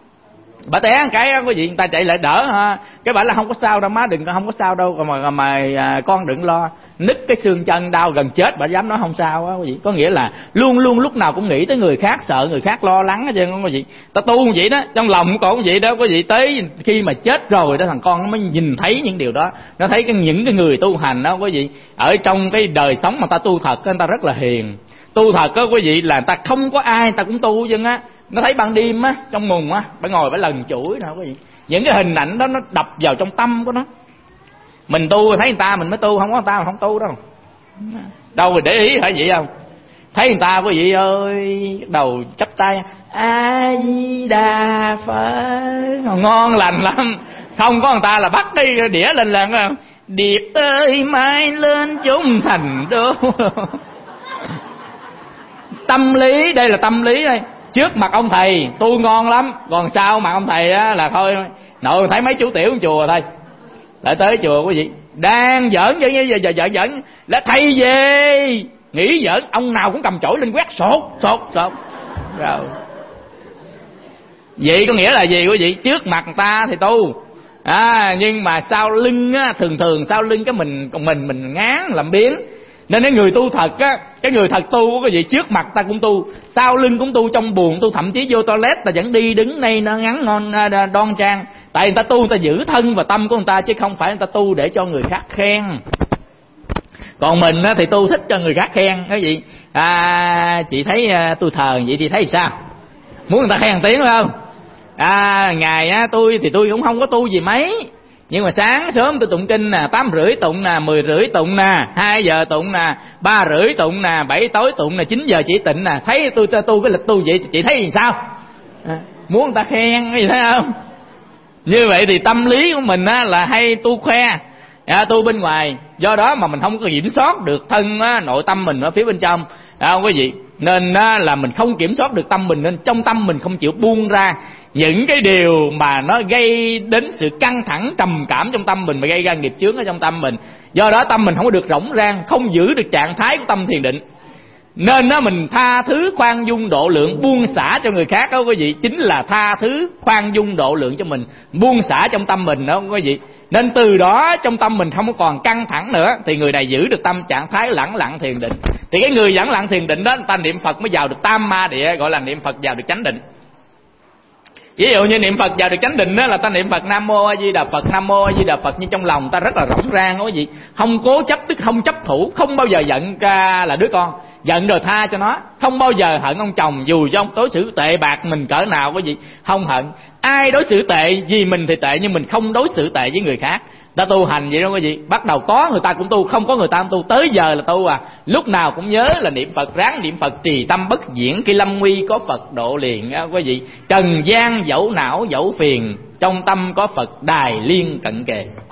Speaker 2: bà té một cái đó quý vị, người ta chạy lại đỡ ha, cái bà là không có sao đâu má, đừng, không có sao đâu, mà con đừng lo, nứt cái xương chân đau gần chết bà dám nói không sao á quý vị. Có nghĩa là luôn luôn lúc nào cũng nghĩ tới người khác, sợ người khác, lo lắng hết trơn quý vị. Ta tu như vậy đó, trong lòng còn vậy đó quý vị, tới khi mà chết rồi đó thằng con nó mới nhìn thấy những điều đó, nó thấy những cái người tu hành đó quý vị, ở trong cái đời sống mà ta tu thật, người ta rất là hiền. Tu thật đó quý vị là người ta không có ai người ta cũng tu chân á. Nó thấy ban đêm á, trong mùng á, bà ngồi bà lần chuỗi nè quý vị. Những cái hình ảnh đó nó đập vào trong tâm của nó. Mình tu thấy người ta mình mới tu, không có người ta mà không tu đâu. Đâu rồi để ý phải vậy không? Thấy người ta quý vị ơi, đầu chắp tay A Di Đà Phật, ngon lành lắm. Không có người ta là bắt cái đĩa lên lần không? Điệp ơi mai lên chúng thành đô. Tâm lý, đây là tâm lý đây. Trước mặt ông thầy tu ngon lắm, còn sau mặt ông thầy á là thôi, nội thấy mấy chú tiểu trong chùa thôi. Lại tới chùa quý vị đang giỡn giỡn là thầy về nghỉ giỡn, ông nào cũng cầm chổi lên quét sột rồi. Vậy có nghĩa là gì quý vị? Trước mặt người ta thì tu nhưng mà sau lưng á, thường sau lưng cái mình ngán làm biếng. Nên cái người tu thật á, cái người thật tu cái gì, trước mặt ta cũng tu, sau lưng cũng tu, trong buồn tu, thậm chí vô toilet ta vẫn đi đứng đây nó ngắn ngon đoan trang. Tại người ta tu, người ta giữ thân và tâm của người ta, chứ không phải người ta tu để cho người khác khen. Còn mình á, thì tu thích cho người khác khen. Cái gì chị thấy tôi thờ vậy thì thấy sao? Muốn người ta khen tiếng phải không? Ngày á tôi thì tôi cũng không có tu gì mấy, nhưng mà sáng sớm tôi tụng kinh nè, 8:30 tụng nè, 10:30 tụng nè, 2 giờ tụng nè, 3:30 tụng nè, 7 tối tụng nè, 9 giờ chỉ tịnh nè. Thấy tôi tu cái lịch tu vậy chị thấy gì sao? Muốn người ta khen gì thấy không? Như vậy thì tâm lý của mình á là hay tu khoe, tu bên ngoài. Do đó mà mình không có kiểm soát được thân á, nội tâm mình ở phía bên trong, không quý vị. Nên á, là mình không kiểm soát được tâm mình, nên trong tâm mình không chịu buông ra những cái điều mà nó gây đến sự căng thẳng trầm cảm trong tâm mình, mà gây ra nghiệp chướng ở trong tâm mình. Do đó tâm mình không có được rỗng rang, không giữ được trạng thái của tâm thiền định. Nên đó mình tha thứ, khoan dung, độ lượng, buông xả cho người khác đó quý vị, chính là tha thứ, khoan dung, độ lượng cho mình, buông xả trong tâm mình đó quý vị. Nên từ đó trong tâm mình không còn căng thẳng nữa, thì người này giữ được tâm trạng thái lẳng lặng thiền định. Thì cái người lẳng lặng thiền định đó, người ta niệm Phật mới vào được tam ma địa, gọi là niệm Phật vào được chánh định. Ví dụ như niệm Phật vào được chánh định đó là ta niệm Phật Nam Mô A Di Đà Phật, Nam Mô A Di Đà Phật, nhưng trong lòng ta rất là rỗng rang đó quý vị, không cố chấp, tức không chấp thủ, không bao giờ giận ra là đứa con, giận rồi tha cho nó, không bao giờ hận ông chồng dù cho ông đối xử tệ bạc mình cỡ nào quý vị, không hận. Ai đối xử tệ vì mình thì tệ, nhưng mình không đối xử tệ với người khác. Ta tu hành vậy đó quý vị, bắt đầu có người ta cũng tu, không có người ta cũng tu, tới giờ là tu lúc nào cũng nhớ là niệm Phật, ráng niệm Phật trì tâm bất diễn, khi lâm nguy có Phật độ liền quý vị. Trần gian dẫu não dẫu phiền, trong tâm có Phật đài liên cận kề.